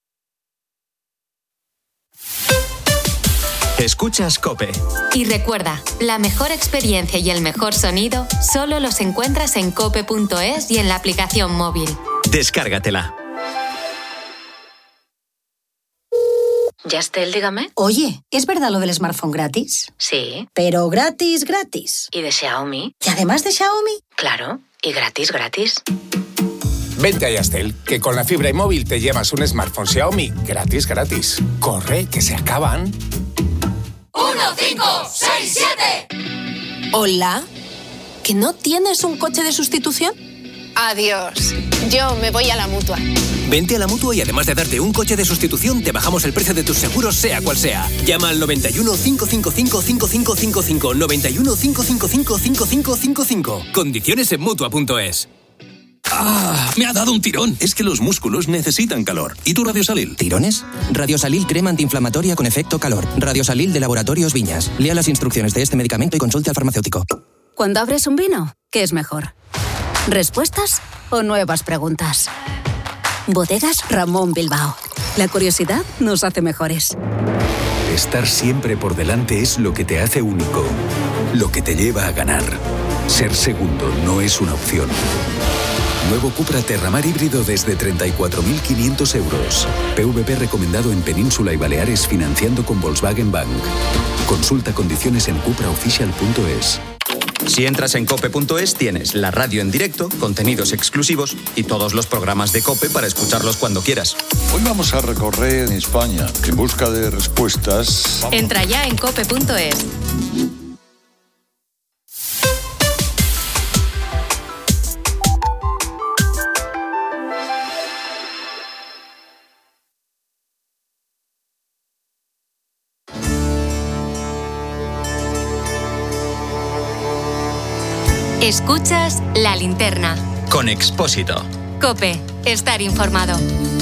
Escuchas COPE. Y recuerda, la mejor experiencia y el mejor sonido solo los encuentras en cope.es y en la aplicación móvil. Descárgatela. Yastel, dígame. Oye, ¿es verdad lo del smartphone gratis? Sí. Pero gratis, gratis. ¿Y de Xiaomi? ¿Y además de Xiaomi? Claro, y gratis, gratis. Vente a Yastel, que con la fibra y móvil te llevas un smartphone Xiaomi gratis, gratis. Corre, que se acaban. 1, 5, 6, 7. Hola, ¿que no tienes un coche de sustitución? Adiós, yo me voy a la Mutua. Vente a la Mutua y además de darte un coche de sustitución, te bajamos el precio de tus seguros, sea cual sea. Llama al 91 555 5555. 91 555 5555. Condiciones en Mutua.es. ¡Ah! Me ha dado un tirón. Es que los músculos necesitan calor. ¿Y tu Radiosalil? ¿Tirones? Radiosalil crema antiinflamatoria con efecto calor. Radiosalil de Laboratorios Viñas. Lea las instrucciones de este medicamento y consulte al farmacéutico. Cuando abres un vino, ¿qué es mejor? ¿Respuestas o nuevas preguntas? Bodegas Ramón Bilbao. La curiosidad nos hace mejores. Estar siempre por delante es lo que te hace único, lo que te lleva a ganar. Ser segundo no es una opción. Nuevo Cupra Terramar híbrido desde 34.500 euros. PVP recomendado en Península y Baleares financiando con Volkswagen Bank. Consulta condiciones en cupraofficial.es. Si entras en cope.es tienes la radio en directo, contenidos exclusivos y todos los programas de COPE para escucharlos cuando quieras. Hoy vamos a recorrer España en busca de respuestas. Entra ya en cope.es. Escuchas La Linterna. Con Expósito. COPE. Estar informado.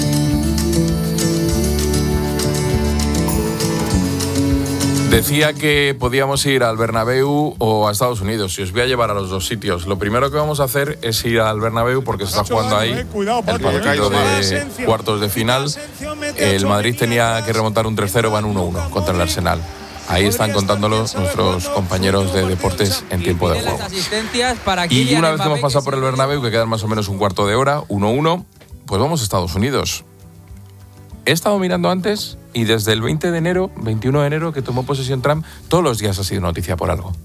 Decía que podíamos ir al Bernabéu o a Estados Unidos y os voy a llevar a los 2 sitios. Lo primero que vamos a hacer es ir al Bernabéu porque se está jugando ahí el partido de cuartos de final. El Madrid tenía que remontar un 3-0, van 1-1 contra el Arsenal. Ahí están contándolo nuestros compañeros de deportes en tiempo de juego. Y una vez que hemos pasado por el Bernabéu, que quedan más o menos un cuarto de hora, 1-1, pues vamos a Estados Unidos. He estado mirando antes y desde el 21 de enero que tomó posesión Trump, todos los días ha sido noticia por algo.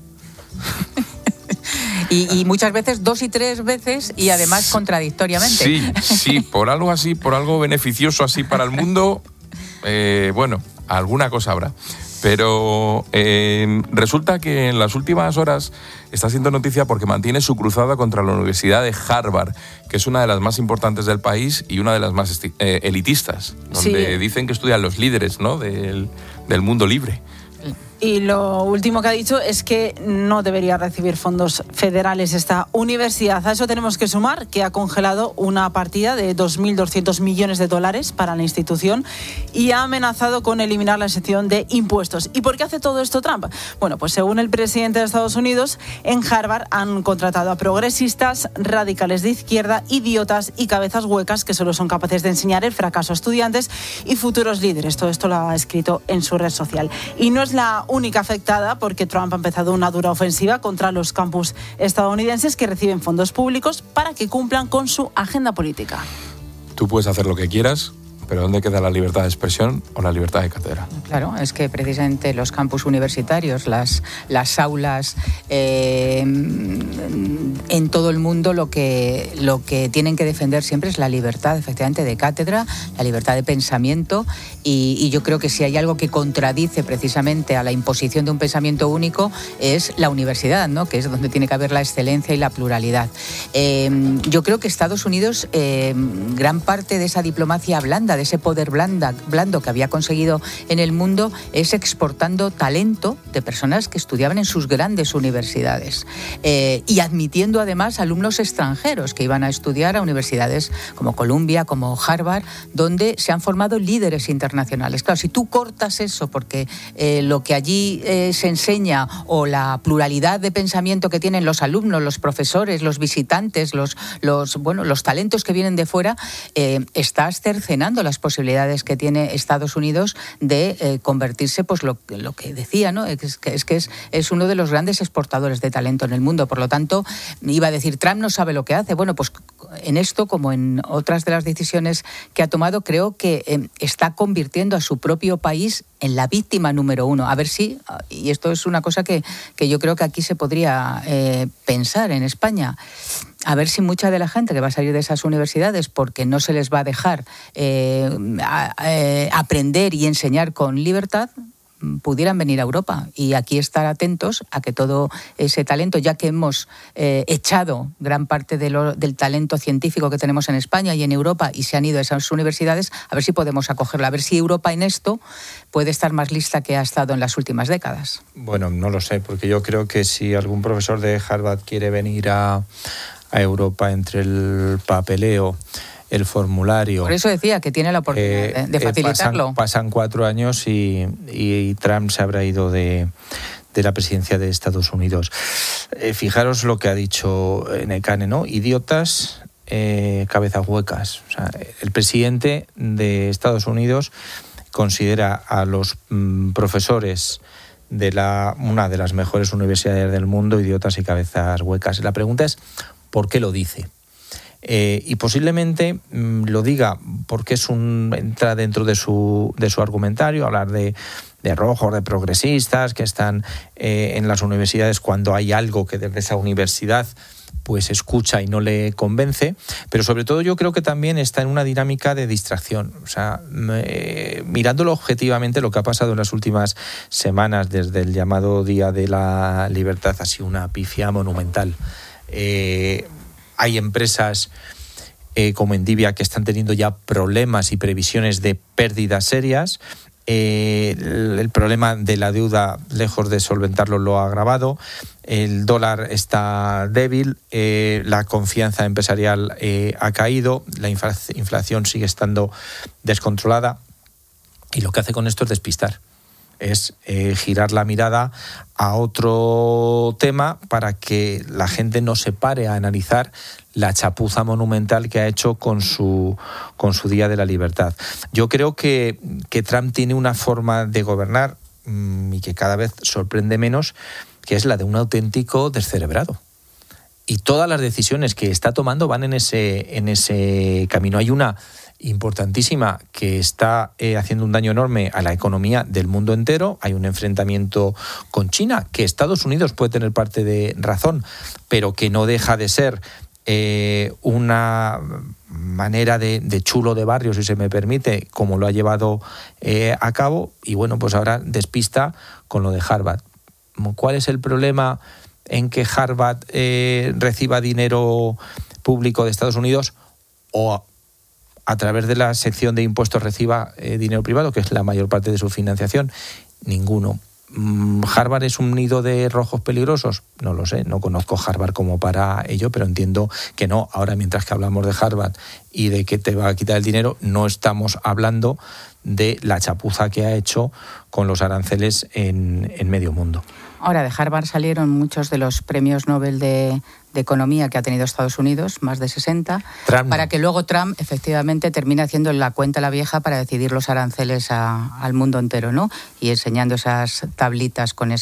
Y muchas veces 2 y 3 veces y además contradictoriamente. Sí, por algo así, por algo beneficioso así para el mundo, bueno, alguna cosa habrá. Pero resulta que en las últimas horas está siendo noticia porque mantiene su cruzada contra la Universidad de Harvard, que es una de las más importantes del país y una de las más elitistas, donde dicen que estudian los líderes, ¿no?, del mundo libre. Y lo último que ha dicho es que no debería recibir fondos federales esta universidad. A eso tenemos que sumar que ha congelado una partida de 2.200 millones de dólares para la institución y ha amenazado con eliminar la sección de impuestos. ¿Y por qué hace todo esto Trump? Bueno, pues según el presidente de Estados Unidos, en Harvard han contratado a progresistas, radicales de izquierda, idiotas y cabezas huecas que solo son capaces de enseñar el fracaso a estudiantes y futuros líderes. Todo esto lo ha escrito en su red social. Y no es la única afectada, porque Trump ha empezado una dura ofensiva contra los campus estadounidenses que reciben fondos públicos para que cumplan con su agenda política. Tú puedes hacer lo que quieras, pero ¿dónde queda la libertad de expresión o la libertad de cátedra? Claro, es que precisamente los campus universitarios, las aulas en todo el mundo, lo que tienen que defender siempre es la libertad, efectivamente, de cátedra, la libertad de pensamiento, y yo creo que si hay algo que contradice precisamente a la imposición de un pensamiento único es la universidad, ¿no? Que es donde tiene que haber la excelencia y la pluralidad. Yo creo que Estados Unidos, gran parte de esa diplomacia blanda, de ese poder blando que había conseguido en el mundo, es exportando talento de personas que estudiaban en sus grandes universidades y admitiendo además alumnos extranjeros que iban a estudiar a universidades como Columbia, como Harvard, donde se han formado líderes internacionales. Claro, si tú cortas eso porque lo que allí se enseña o la pluralidad de pensamiento que tienen los alumnos, los profesores, los visitantes, los talentos que vienen de fuera, estás cercenando las posibilidades que tiene Estados Unidos de convertirse, pues lo que decía, ¿no? Es uno de los grandes exportadores de talento en el mundo. Por lo tanto, iba a decir, Trump no sabe lo que hace. Bueno, pues en esto, como en otras de las decisiones que ha tomado, creo que está convirtiendo a su propio país en la víctima número uno. A ver si, y esto es una cosa que yo creo que aquí se podría pensar en España, a ver si mucha de la gente que va a salir de esas universidades, porque no se les va a dejar aprender y enseñar con libertad, pudieran venir a Europa y aquí estar atentos a que todo ese talento, ya que hemos echado gran parte del talento científico que tenemos en España y en Europa y se han ido a esas universidades, a ver si podemos acogerlo, a ver si Europa en esto puede estar más lista que ha estado en las últimas décadas. Bueno, no lo sé, porque yo creo que si algún profesor de Harvard quiere venir a Europa, entre el papeleo, el formulario... Por eso decía que tiene la oportunidad de facilitarlo. Pasan 4 años y Trump se habrá ido de la presidencia de Estados Unidos. Fijaros lo que ha dicho Nekane, ¿no? Idiotas, cabezas huecas. O sea, el presidente de Estados Unidos considera a los profesores de una de las mejores universidades del mundo idiotas y cabezas huecas. La pregunta es, ¿por qué lo dice? Y posiblemente lo diga porque entra dentro de su argumentario, hablar de rojos, de progresistas que están en las universidades cuando hay algo que desde esa universidad pues escucha y no le convence, pero sobre todo yo creo que también está en una dinámica de distracción. O sea, mirándolo objetivamente, lo que ha pasado en las últimas semanas desde el llamado Día de la Libertad ha sido una pifia monumental. Hay empresas como Endivia que están teniendo ya problemas y previsiones de pérdidas serias. El problema de la deuda, lejos de solventarlo, lo ha agravado. El dólar está débil, la confianza empresarial ha caído, la inflación sigue estando descontrolada. Y lo que hace con esto es despistar. Es girar la mirada a otro tema para que la gente no se pare a analizar la chapuza monumental que ha hecho con su Día de la Libertad. Yo creo que Trump tiene una forma de gobernar y que cada vez sorprende menos, que es la de un auténtico descerebrado. Y todas las decisiones que está tomando van en ese camino. Hay una importantísima que está haciendo un daño enorme a la economía del mundo entero. Hay un enfrentamiento con China, que Estados Unidos puede tener parte de razón, pero que no deja de ser una manera de chulo de barrio, si se me permite, como lo ha llevado a cabo. Y bueno, pues ahora despista con lo de Harvard. ¿Cuál es el problema en que Harvard reciba dinero público de Estados Unidos o a través de la sección de impuestos reciba dinero privado, que es la mayor parte de su financiación? Ninguno. ¿Harvard es un nido de rojos peligrosos? No lo sé, no conozco Harvard como para ello, pero entiendo que no. Ahora, mientras que hablamos de Harvard y de que te va a quitar el dinero, no estamos hablando de la chapuza que ha hecho con los aranceles en medio mundo. Ahora, de Harvard salieron muchos de los premios Nobel de Economía que ha tenido Estados Unidos, más de 60, para que luego Trump efectivamente termine haciendo la cuenta a la vieja para decidir los aranceles al mundo entero, ¿no? Y enseñando esas tablitas con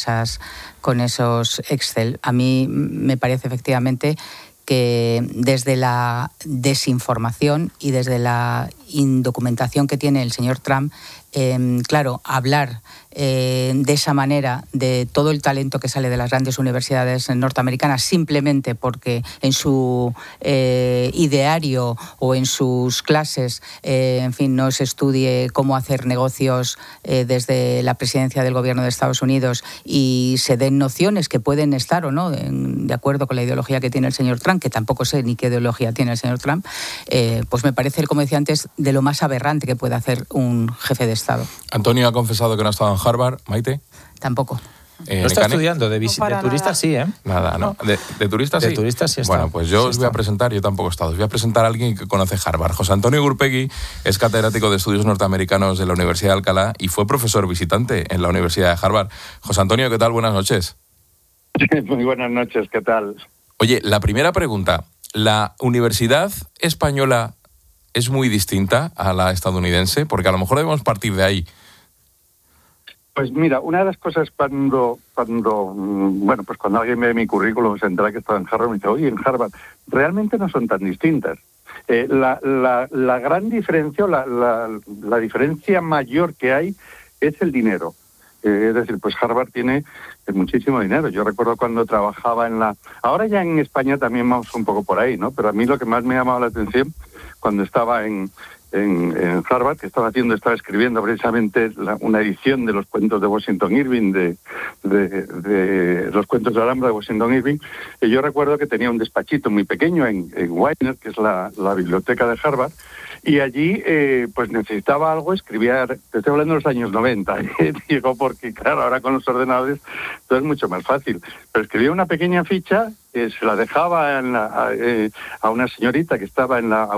esos Excel. A mí me parece efectivamente que desde la desinformación y desde la indocumentación que tiene el señor Trump, claro, hablar de esa manera de todo el talento que sale de las grandes universidades norteamericanas simplemente porque en su ideario o en sus clases, en fin, no se estudie cómo hacer negocios desde la presidencia del gobierno de Estados Unidos y se den nociones que pueden estar o no de acuerdo con la ideología que tiene el señor Trump, que tampoco sé ni qué ideología tiene el señor Trump, pues me parece, como decía antes, de lo más aberrante que puede hacer un jefe de Estado. Antonio ha confesado que no ha estado en Harvard. Maite. Tampoco. No está estudiando, de turista sí, ¿eh? Nada, ¿no? ¿De turista sí? De turista sí está. Bueno, pues yo os voy a presentar, yo tampoco he estado, os voy a presentar a alguien que conoce Harvard. José Antonio Gurpegui es catedrático de Estudios Norteamericanos de la Universidad de Alcalá y fue profesor visitante en la Universidad de Harvard. José Antonio, ¿qué tal? Buenas noches. Muy buenas noches, ¿qué tal? Oye, la primera pregunta. ¿La universidad española es muy distinta a la estadounidense? Porque a lo mejor debemos partir de ahí. Pues mira, una de las cosas cuando alguien ve mi currículum, se entera que estaba en Harvard, me dice, oye, en Harvard, realmente no son tan distintas. La gran diferencia, la diferencia mayor que hay es el dinero. Es decir, pues Harvard tiene muchísimo dinero. Yo recuerdo cuando trabajaba ahora ya en España también vamos un poco por ahí, ¿no? Pero a mí lo que más me llamaba la atención cuando estaba en Harvard, que estaba escribiendo precisamente una edición de los cuentos de Washington Irving, de los cuentos de Alhambra de Washington Irving, y yo recuerdo que tenía un despachito muy pequeño en Weiner, que es la biblioteca de Harvard, y allí pues necesitaba algo, escribía, te estoy hablando de los años 90, digo, porque claro, ahora con los ordenadores todo es mucho más fácil, pero escribía una pequeña ficha, se la dejaba a una señorita que estaba a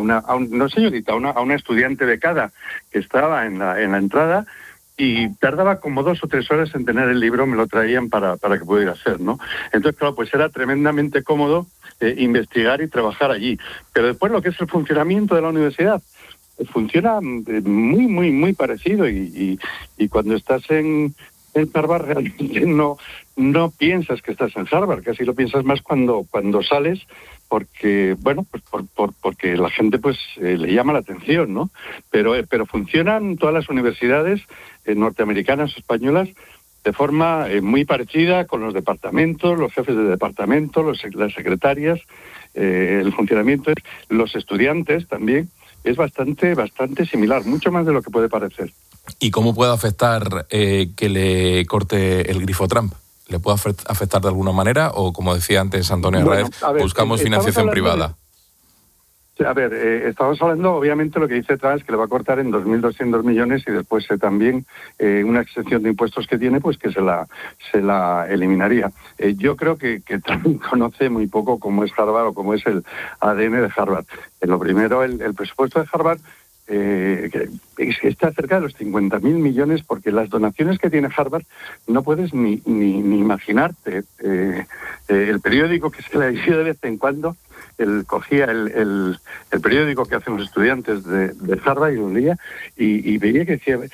una estudiante becada que estaba en la entrada, y tardaba como 2 o 3 horas en tener el libro, me lo traían para que pudiera hacer, ¿no? Entonces, claro, pues era tremendamente cómodo investigar y trabajar allí. Pero después lo que es el funcionamiento de la universidad, funciona muy, muy, muy parecido, y cuando estás en Harvard realmente no piensas que estás en Harvard, casi lo piensas más cuando sales, porque porque la gente pues le llama la atención, ¿no? Pero funcionan todas las universidades norteamericanas o españolas de forma muy parecida, con los departamentos, los jefes de departamento, las secretarias, el funcionamiento, los estudiantes también, es bastante similar, mucho más de lo que puede parecer. ¿Y cómo puede afectar que le corte el grifo Trump? ¿Le puede afectar de alguna manera? O, como decía antes Antonio Herrera, buscamos financiación privada. Estamos hablando, obviamente, lo que dice Trump es que le va a cortar en 2.200 millones y después también una exención de impuestos que tiene, pues que se la eliminaría. Yo creo que Trump conoce muy poco cómo es Harvard o cómo es el ADN de Harvard. Lo primero, el presupuesto de Harvard que está cerca de los 50.000 millones, porque las donaciones que tiene Harvard no puedes ni imaginarte. El periódico que se le dio de vez en cuando, cogía el periódico que hacen los estudiantes de Harvard y lo leía y veía que decía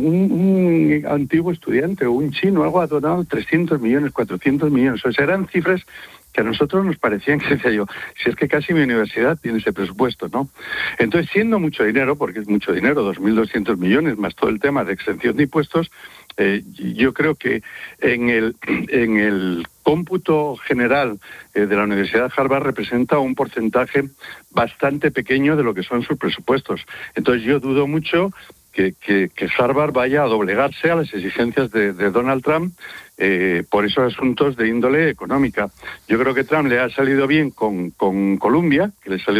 un antiguo estudiante o un chino, algo ha donado 300 millones, 400 millones. O sea, eran cifras que a nosotros nos parecían, que decía yo, si es que casi mi universidad tiene ese presupuesto, ¿no? Entonces, siendo mucho dinero, porque es mucho dinero, 2.200 millones, más todo el tema de exención de impuestos, yo creo que en el cómputo general de la Universidad de Harvard representa un porcentaje bastante pequeño de lo que son sus presupuestos. Entonces, yo dudo mucho que Harvard vaya a doblegarse a las exigencias de Donald Trump por esos asuntos de índole económica. Yo creo que Trump le ha salido bien con Columbia,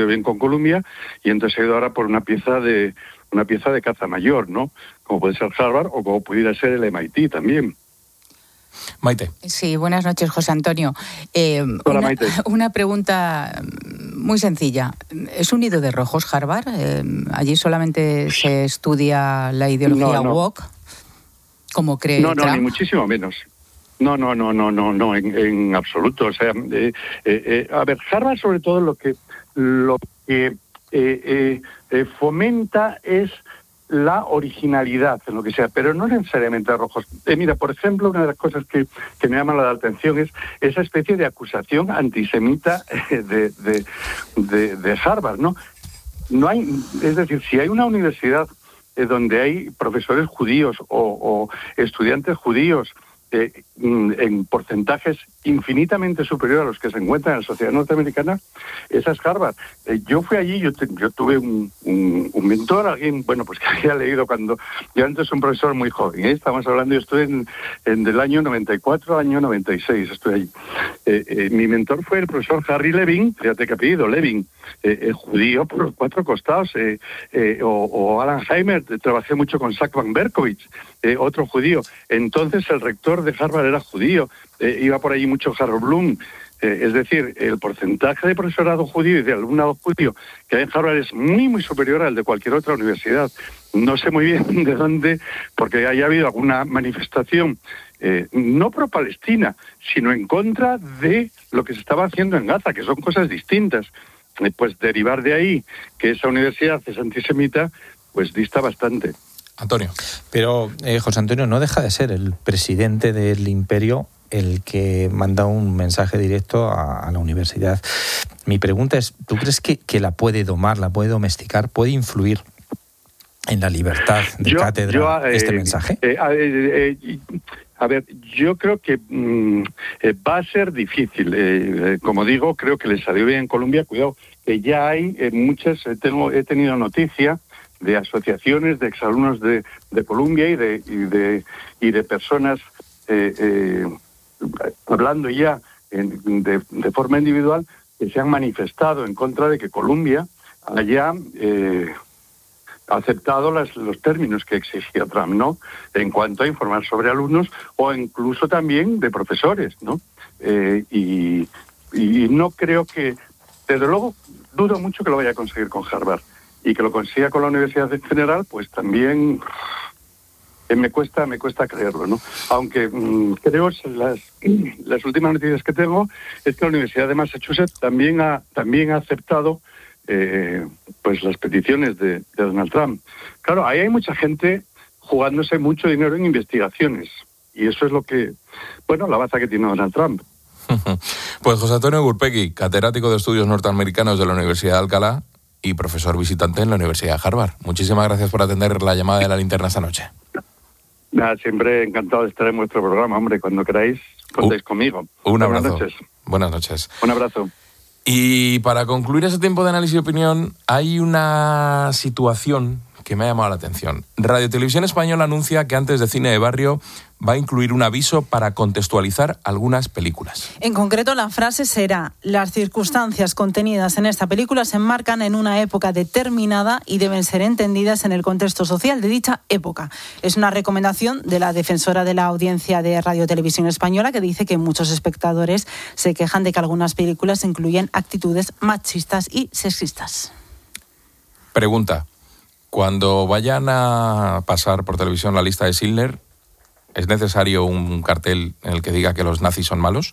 y entonces ha ido ahora por una pieza de caza mayor, ¿no? Como puede ser Harvard o como pudiera ser el MIT también. Maite. Sí, buenas noches, José Antonio. Hola, Maite. Una pregunta muy sencilla. ¿Es un nido de rojos Harvard? ¿Allí solamente se estudia la ideología woke, como cree Trump? No, ni muchísimo menos. No, en absoluto. O sea, a ver, Harvard sobre todo lo que fomenta es la originalidad en lo que sea, pero no necesariamente rojos. Mira, por ejemplo, una de las cosas que me llama la atención es esa especie de acusación antisemita de Harvard, ¿no? No hay, es decir, si hay una universidad donde hay profesores judíos o estudiantes judíos en porcentajes infinitamente superiores a los que se encuentran en la sociedad norteamericana, esa es Harvard. Yo fui allí, yo tuve un mentor, alguien, bueno, pues que había leído cuando... Yo antes un profesor muy joven, estamos hablando, yo estuve en del año 94 al año 96, estuve allí. Mi mentor fue el profesor Harry Levin, fíjate qué apellido, Levin, judío por los cuatro costados, o Alan Heimer, trabajé mucho con Sack Van Berkowitz, otro judío. Entonces el rector de Harvard era judío, iba por allí mucho Harold Bloom. Es decir, el porcentaje de profesorado judío y de alumnado judío que hay en Harvard es muy, muy superior al de cualquier otra universidad. No sé muy bien de dónde, porque haya habido alguna manifestación, no pro-Palestina, sino en contra de lo que se estaba haciendo en Gaza, que son cosas distintas. Pues derivar de ahí que esa universidad es antisemita, pues dista bastante. Antonio. Pero, José Antonio, no deja de ser el presidente del imperio el que manda un mensaje directo a la universidad. Mi pregunta es, ¿tú crees que la puede domar, la puede domesticar, puede influir en la libertad de cátedra este mensaje? A ver, yo creo que va a ser difícil. Como digo, creo que le salió bien en Colombia. Cuidado, que ya hay muchas, he tenido noticia de asociaciones de exalumnos de Columbia y de personas hablando ya de forma individual, que se han manifestado en contra de que Columbia haya aceptado los términos que exigía Trump, ¿no? En cuanto a informar sobre alumnos o incluso también de profesores, ¿no? Y no creo que, desde luego, dudo mucho que lo vaya a conseguir con Harvard. Y que lo consiga con la universidad en general, pues también me cuesta creerlo, ¿no? Aunque creo las últimas noticias que tengo es que la Universidad de Massachusetts también ha aceptado pues las peticiones de Donald Trump. Claro, ahí hay mucha gente jugándose mucho dinero en investigaciones y eso es lo que, bueno, la baza que tiene Donald Trump. Pues José Antonio Gurpegui, catedrático de Estudios Norteamericanos de la Universidad de Alcalá y profesor visitante en la Universidad de Harvard. Muchísimas gracias por atender la llamada de La Linterna esta noche. Nada, siempre encantado de estar en vuestro programa, hombre. Cuando queráis, contéis conmigo. Un abrazo. Buenas noches. Buenas noches. Un abrazo. Y para concluir ese tiempo de análisis y opinión, hay una situación que me ha llamado la atención. Radio Televisión Española anuncia que antes de Cine de Barrio va a incluir un aviso para contextualizar algunas películas. En concreto, la frase será: las circunstancias contenidas en esta película se enmarcan en una época determinada y deben ser entendidas en el contexto social de dicha época. Es una recomendación de la defensora de la audiencia de Radio Televisión Española, que dice que muchos espectadores se quejan de que algunas películas incluyen actitudes machistas y sexistas. Pregunta: cuando vayan a pasar por televisión la lista de Schindler, ¿es necesario un cartel en el que diga que los nazis son malos?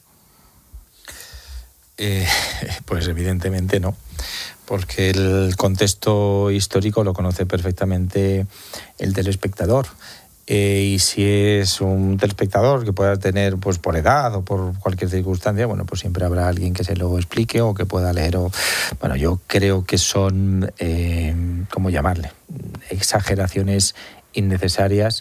Pues evidentemente no, porque el contexto histórico lo conoce perfectamente el telespectador. Y si es un telespectador que pueda tener, pues por edad o por cualquier circunstancia, bueno, pues siempre habrá alguien que se lo explique o que pueda leer. Bueno, yo creo que son, ¿cómo llamarle? Exageraciones innecesarias.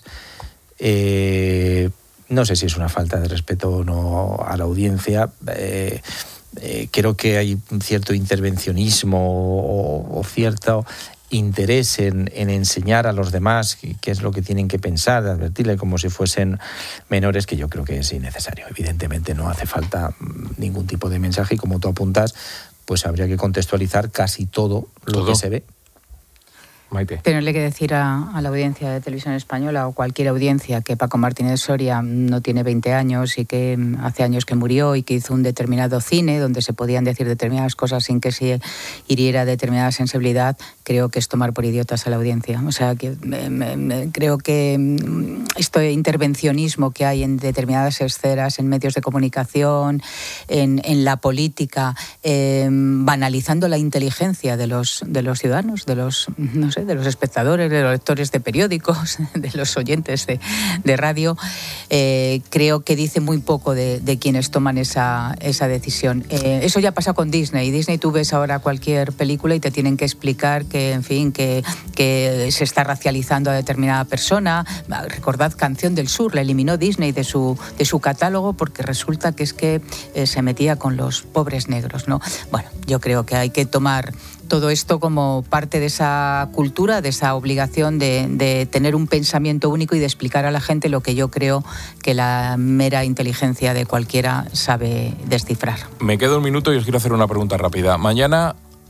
No sé si es una falta de respeto o no a la audiencia. Creo que hay un cierto intervencionismo o cierto interés en enseñar a los demás qué es lo que tienen que pensar, de advertirle como si fuesen menores, que yo creo que es innecesario. Evidentemente no hace falta ningún tipo de mensaje y, como tú apuntas, pues habría que contextualizar casi todo lo que se ve. Maite. Tenerle que decir a la audiencia de Televisión Española o cualquier audiencia que Paco Martínez Soria no tiene 20 años y que hace años que murió y que hizo un determinado cine donde se podían decir determinadas cosas sin que se hiriera determinada sensibilidad, creo que es tomar por idiotas a la audiencia. O sea, que creo que este intervencionismo que hay en determinadas esferas, en medios de comunicación, en la política, banalizando la inteligencia de los ciudadanos, de los espectadores, de los lectores de periódicos, de los oyentes de radio, creo que dice muy poco de quienes toman esa decisión. Eso ya pasa con Disney. Disney, tú ves ahora cualquier película y te tienen que explicar que, en fin, que se está racializando a determinada persona. Recordad Canción del Sur, la eliminó Disney de su catálogo porque resulta que es que se metía con los pobres negros, ¿no? Bueno, yo creo que hay que tomar todo esto como parte de esa cultura, de esa obligación de tener un pensamiento único y de explicar a la gente lo que yo creo que la mera inteligencia de cualquiera sabe descifrar. Me queda un minuto y os quiero hacer una pregunta rápida. Mañana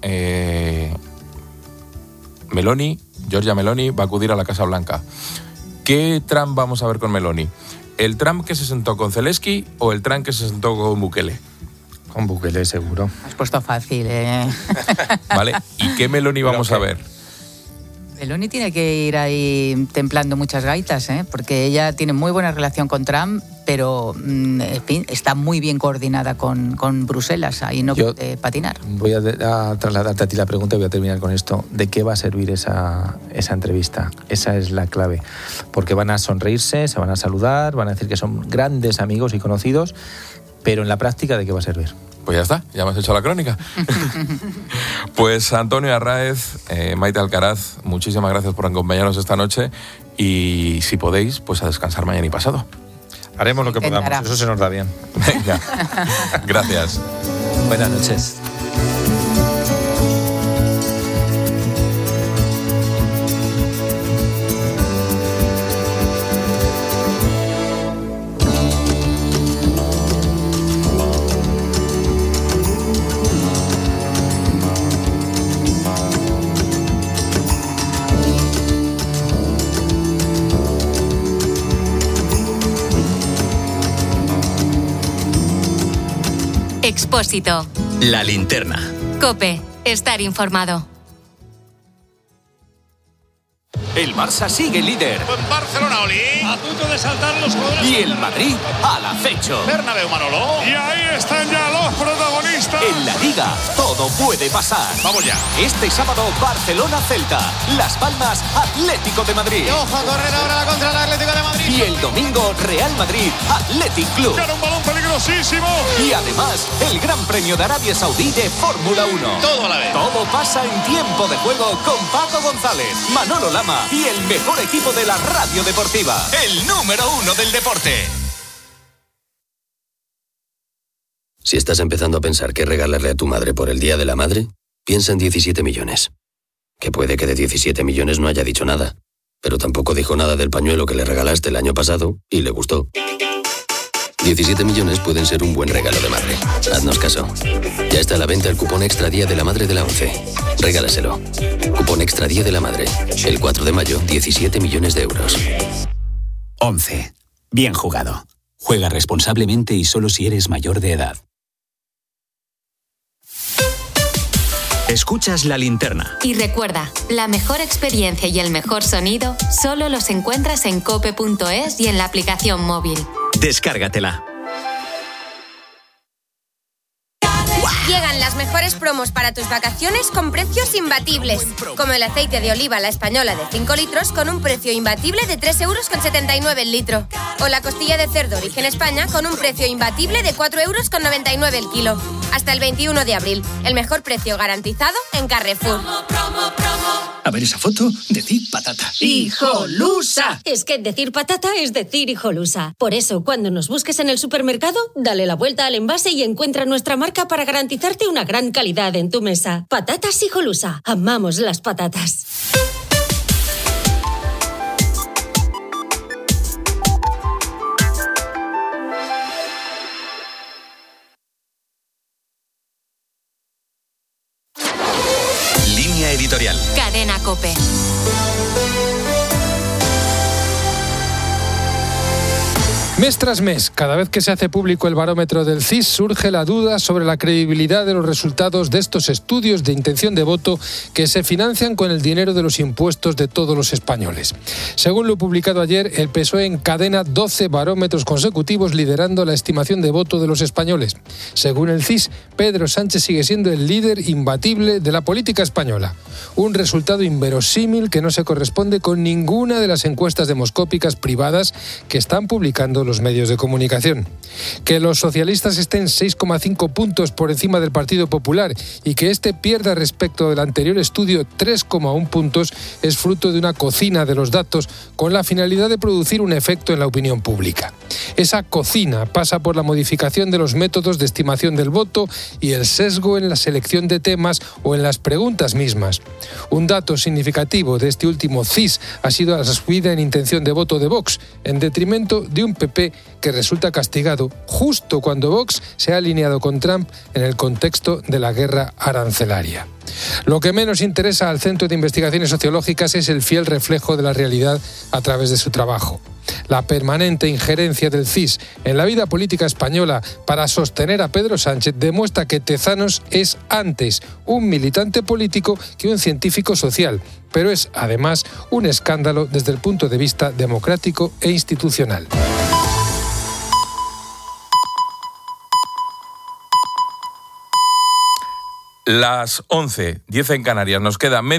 Giorgia Meloni va a acudir a la Casa Blanca. ¿Qué Trump vamos a ver con Meloni? ¿El Trump que se sentó con Zelensky o el Trump que se sentó con Bukele? Con Bukele, seguro. Has puesto fácil, Vale, ¿y qué Meloni vamos a ver? Meloni tiene que ir ahí templando muchas gaitas, porque ella tiene muy buena relación con Trump, pero en fin, está muy bien coordinada con Bruselas, ahí no puede patinar. Voy a trasladarte a ti la pregunta y voy a terminar con esto. ¿De qué va a servir esa entrevista? Esa es la clave. Porque van a sonreírse, se van a saludar, van a decir que son grandes amigos y conocidos, pero en la práctica, ¿de qué va a servir? Pues ya está, ya me has hecho la crónica. Pues Antonio Arráez, Maite Alcaraz, muchísimas gracias por acompañarnos esta noche y si podéis, pues a descansar mañana y pasado. Haremos lo que podamos, eso se nos da bien. Venga, gracias. Buenas noches. Expósito. La linterna. COPE. Estar informado. El Barça sigue líder. En Barcelona, Oli. A punto de saltar los jugadores. Y el Madrid al acecho. Bernabéu, Manolo. Y ahí están ya los protagonistas. En la Liga, todo puede pasar. Vamos ya. Este sábado, Barcelona-Celta. Las Palmas, Atlético de Madrid. Y ojo a correr ahora la contra el Atlético de Madrid. Y el domingo, Real Madrid, Athletic Club. Era un balón peligrosísimo. Y además, el Gran Premio de Arabia Saudí de Fórmula 1. Todo a la vez. Todo pasa en tiempo de juego con Paco González, Manolo Lama y el mejor equipo de la radio deportiva. El número 1 del deporte. Si estás empezando a pensar qué regalarle a tu madre por el Día de la Madre, piensa en 17 millones. Que puede que de 17 millones no haya dicho nada, pero tampoco dijo nada del pañuelo que le regalaste el año pasado y le gustó. 17 millones pueden ser un buen regalo de madre. Haznos caso. Ya está a la venta el cupón Extra Día de la Madre de la ONCE. Regálaselo. Cupón Extra Día de la Madre. El 4 de mayo, 17 millones de euros. ONCE. Bien jugado. Juega responsablemente y solo si eres mayor de edad. Escuchas La Linterna. Y recuerda, la mejor experiencia y el mejor sonido solo los encuentras en cope.es y en la aplicación móvil. Descárgatela. Llegan las mejores promos para tus vacaciones con precios imbatibles. Como el aceite de oliva La Española de 5 litros con un precio imbatible de 3,79 € el litro. O la costilla de cerdo Origen España con un precio imbatible de 4,99 € el kilo. Hasta el 21 de abril. El mejor precio garantizado en Carrefour. A ver esa foto, decir patata. ¡Hijolusa! Es que decir patata es decir hijolusa. Por eso, cuando nos busques en el supermercado, dale la vuelta al envase y encuentra nuestra marca para garantizarte una gran calidad en tu mesa. Patatas Hijolusa. Amamos las patatas. editorial. Cadena COPE. Mes tras mes, cada vez que se hace público el barómetro del CIS, surge la duda sobre la credibilidad de los resultados de estos estudios de intención de voto que se financian con el dinero de los impuestos de todos los españoles. Según lo publicado ayer, el PSOE encadena 12 barómetros consecutivos liderando la estimación de voto de los españoles. Según el CIS, Pedro Sánchez sigue siendo el líder imbatible de la política española. Un resultado inverosímil que no se corresponde con ninguna de las encuestas demoscópicas privadas que están publicando los medios de comunicación. Que los socialistas estén 6,5 puntos por encima del Partido Popular y que este pierda respecto del anterior estudio 3,1 puntos es fruto de una cocina de los datos con la finalidad de producir un efecto en la opinión pública. Esa cocina pasa por la modificación de los métodos de estimación del voto y el sesgo en la selección de temas o en las preguntas mismas. Un dato significativo de este último CIS ha sido la subida en intención de voto de Vox, en detrimento de un PP que resulta castigado justo cuando Vox se ha alineado con Trump en el contexto de la guerra arancelaria. Lo que menos interesa al Centro de Investigaciones Sociológicas es el fiel reflejo de la realidad a través de su trabajo. La permanente injerencia del CIS en la vida política española para sostener a Pedro Sánchez demuestra que Tezanos es antes un militante político que un científico social, pero es además un escándalo desde el punto de vista democrático e institucional. Las 11:10 en Canarias. Nos queda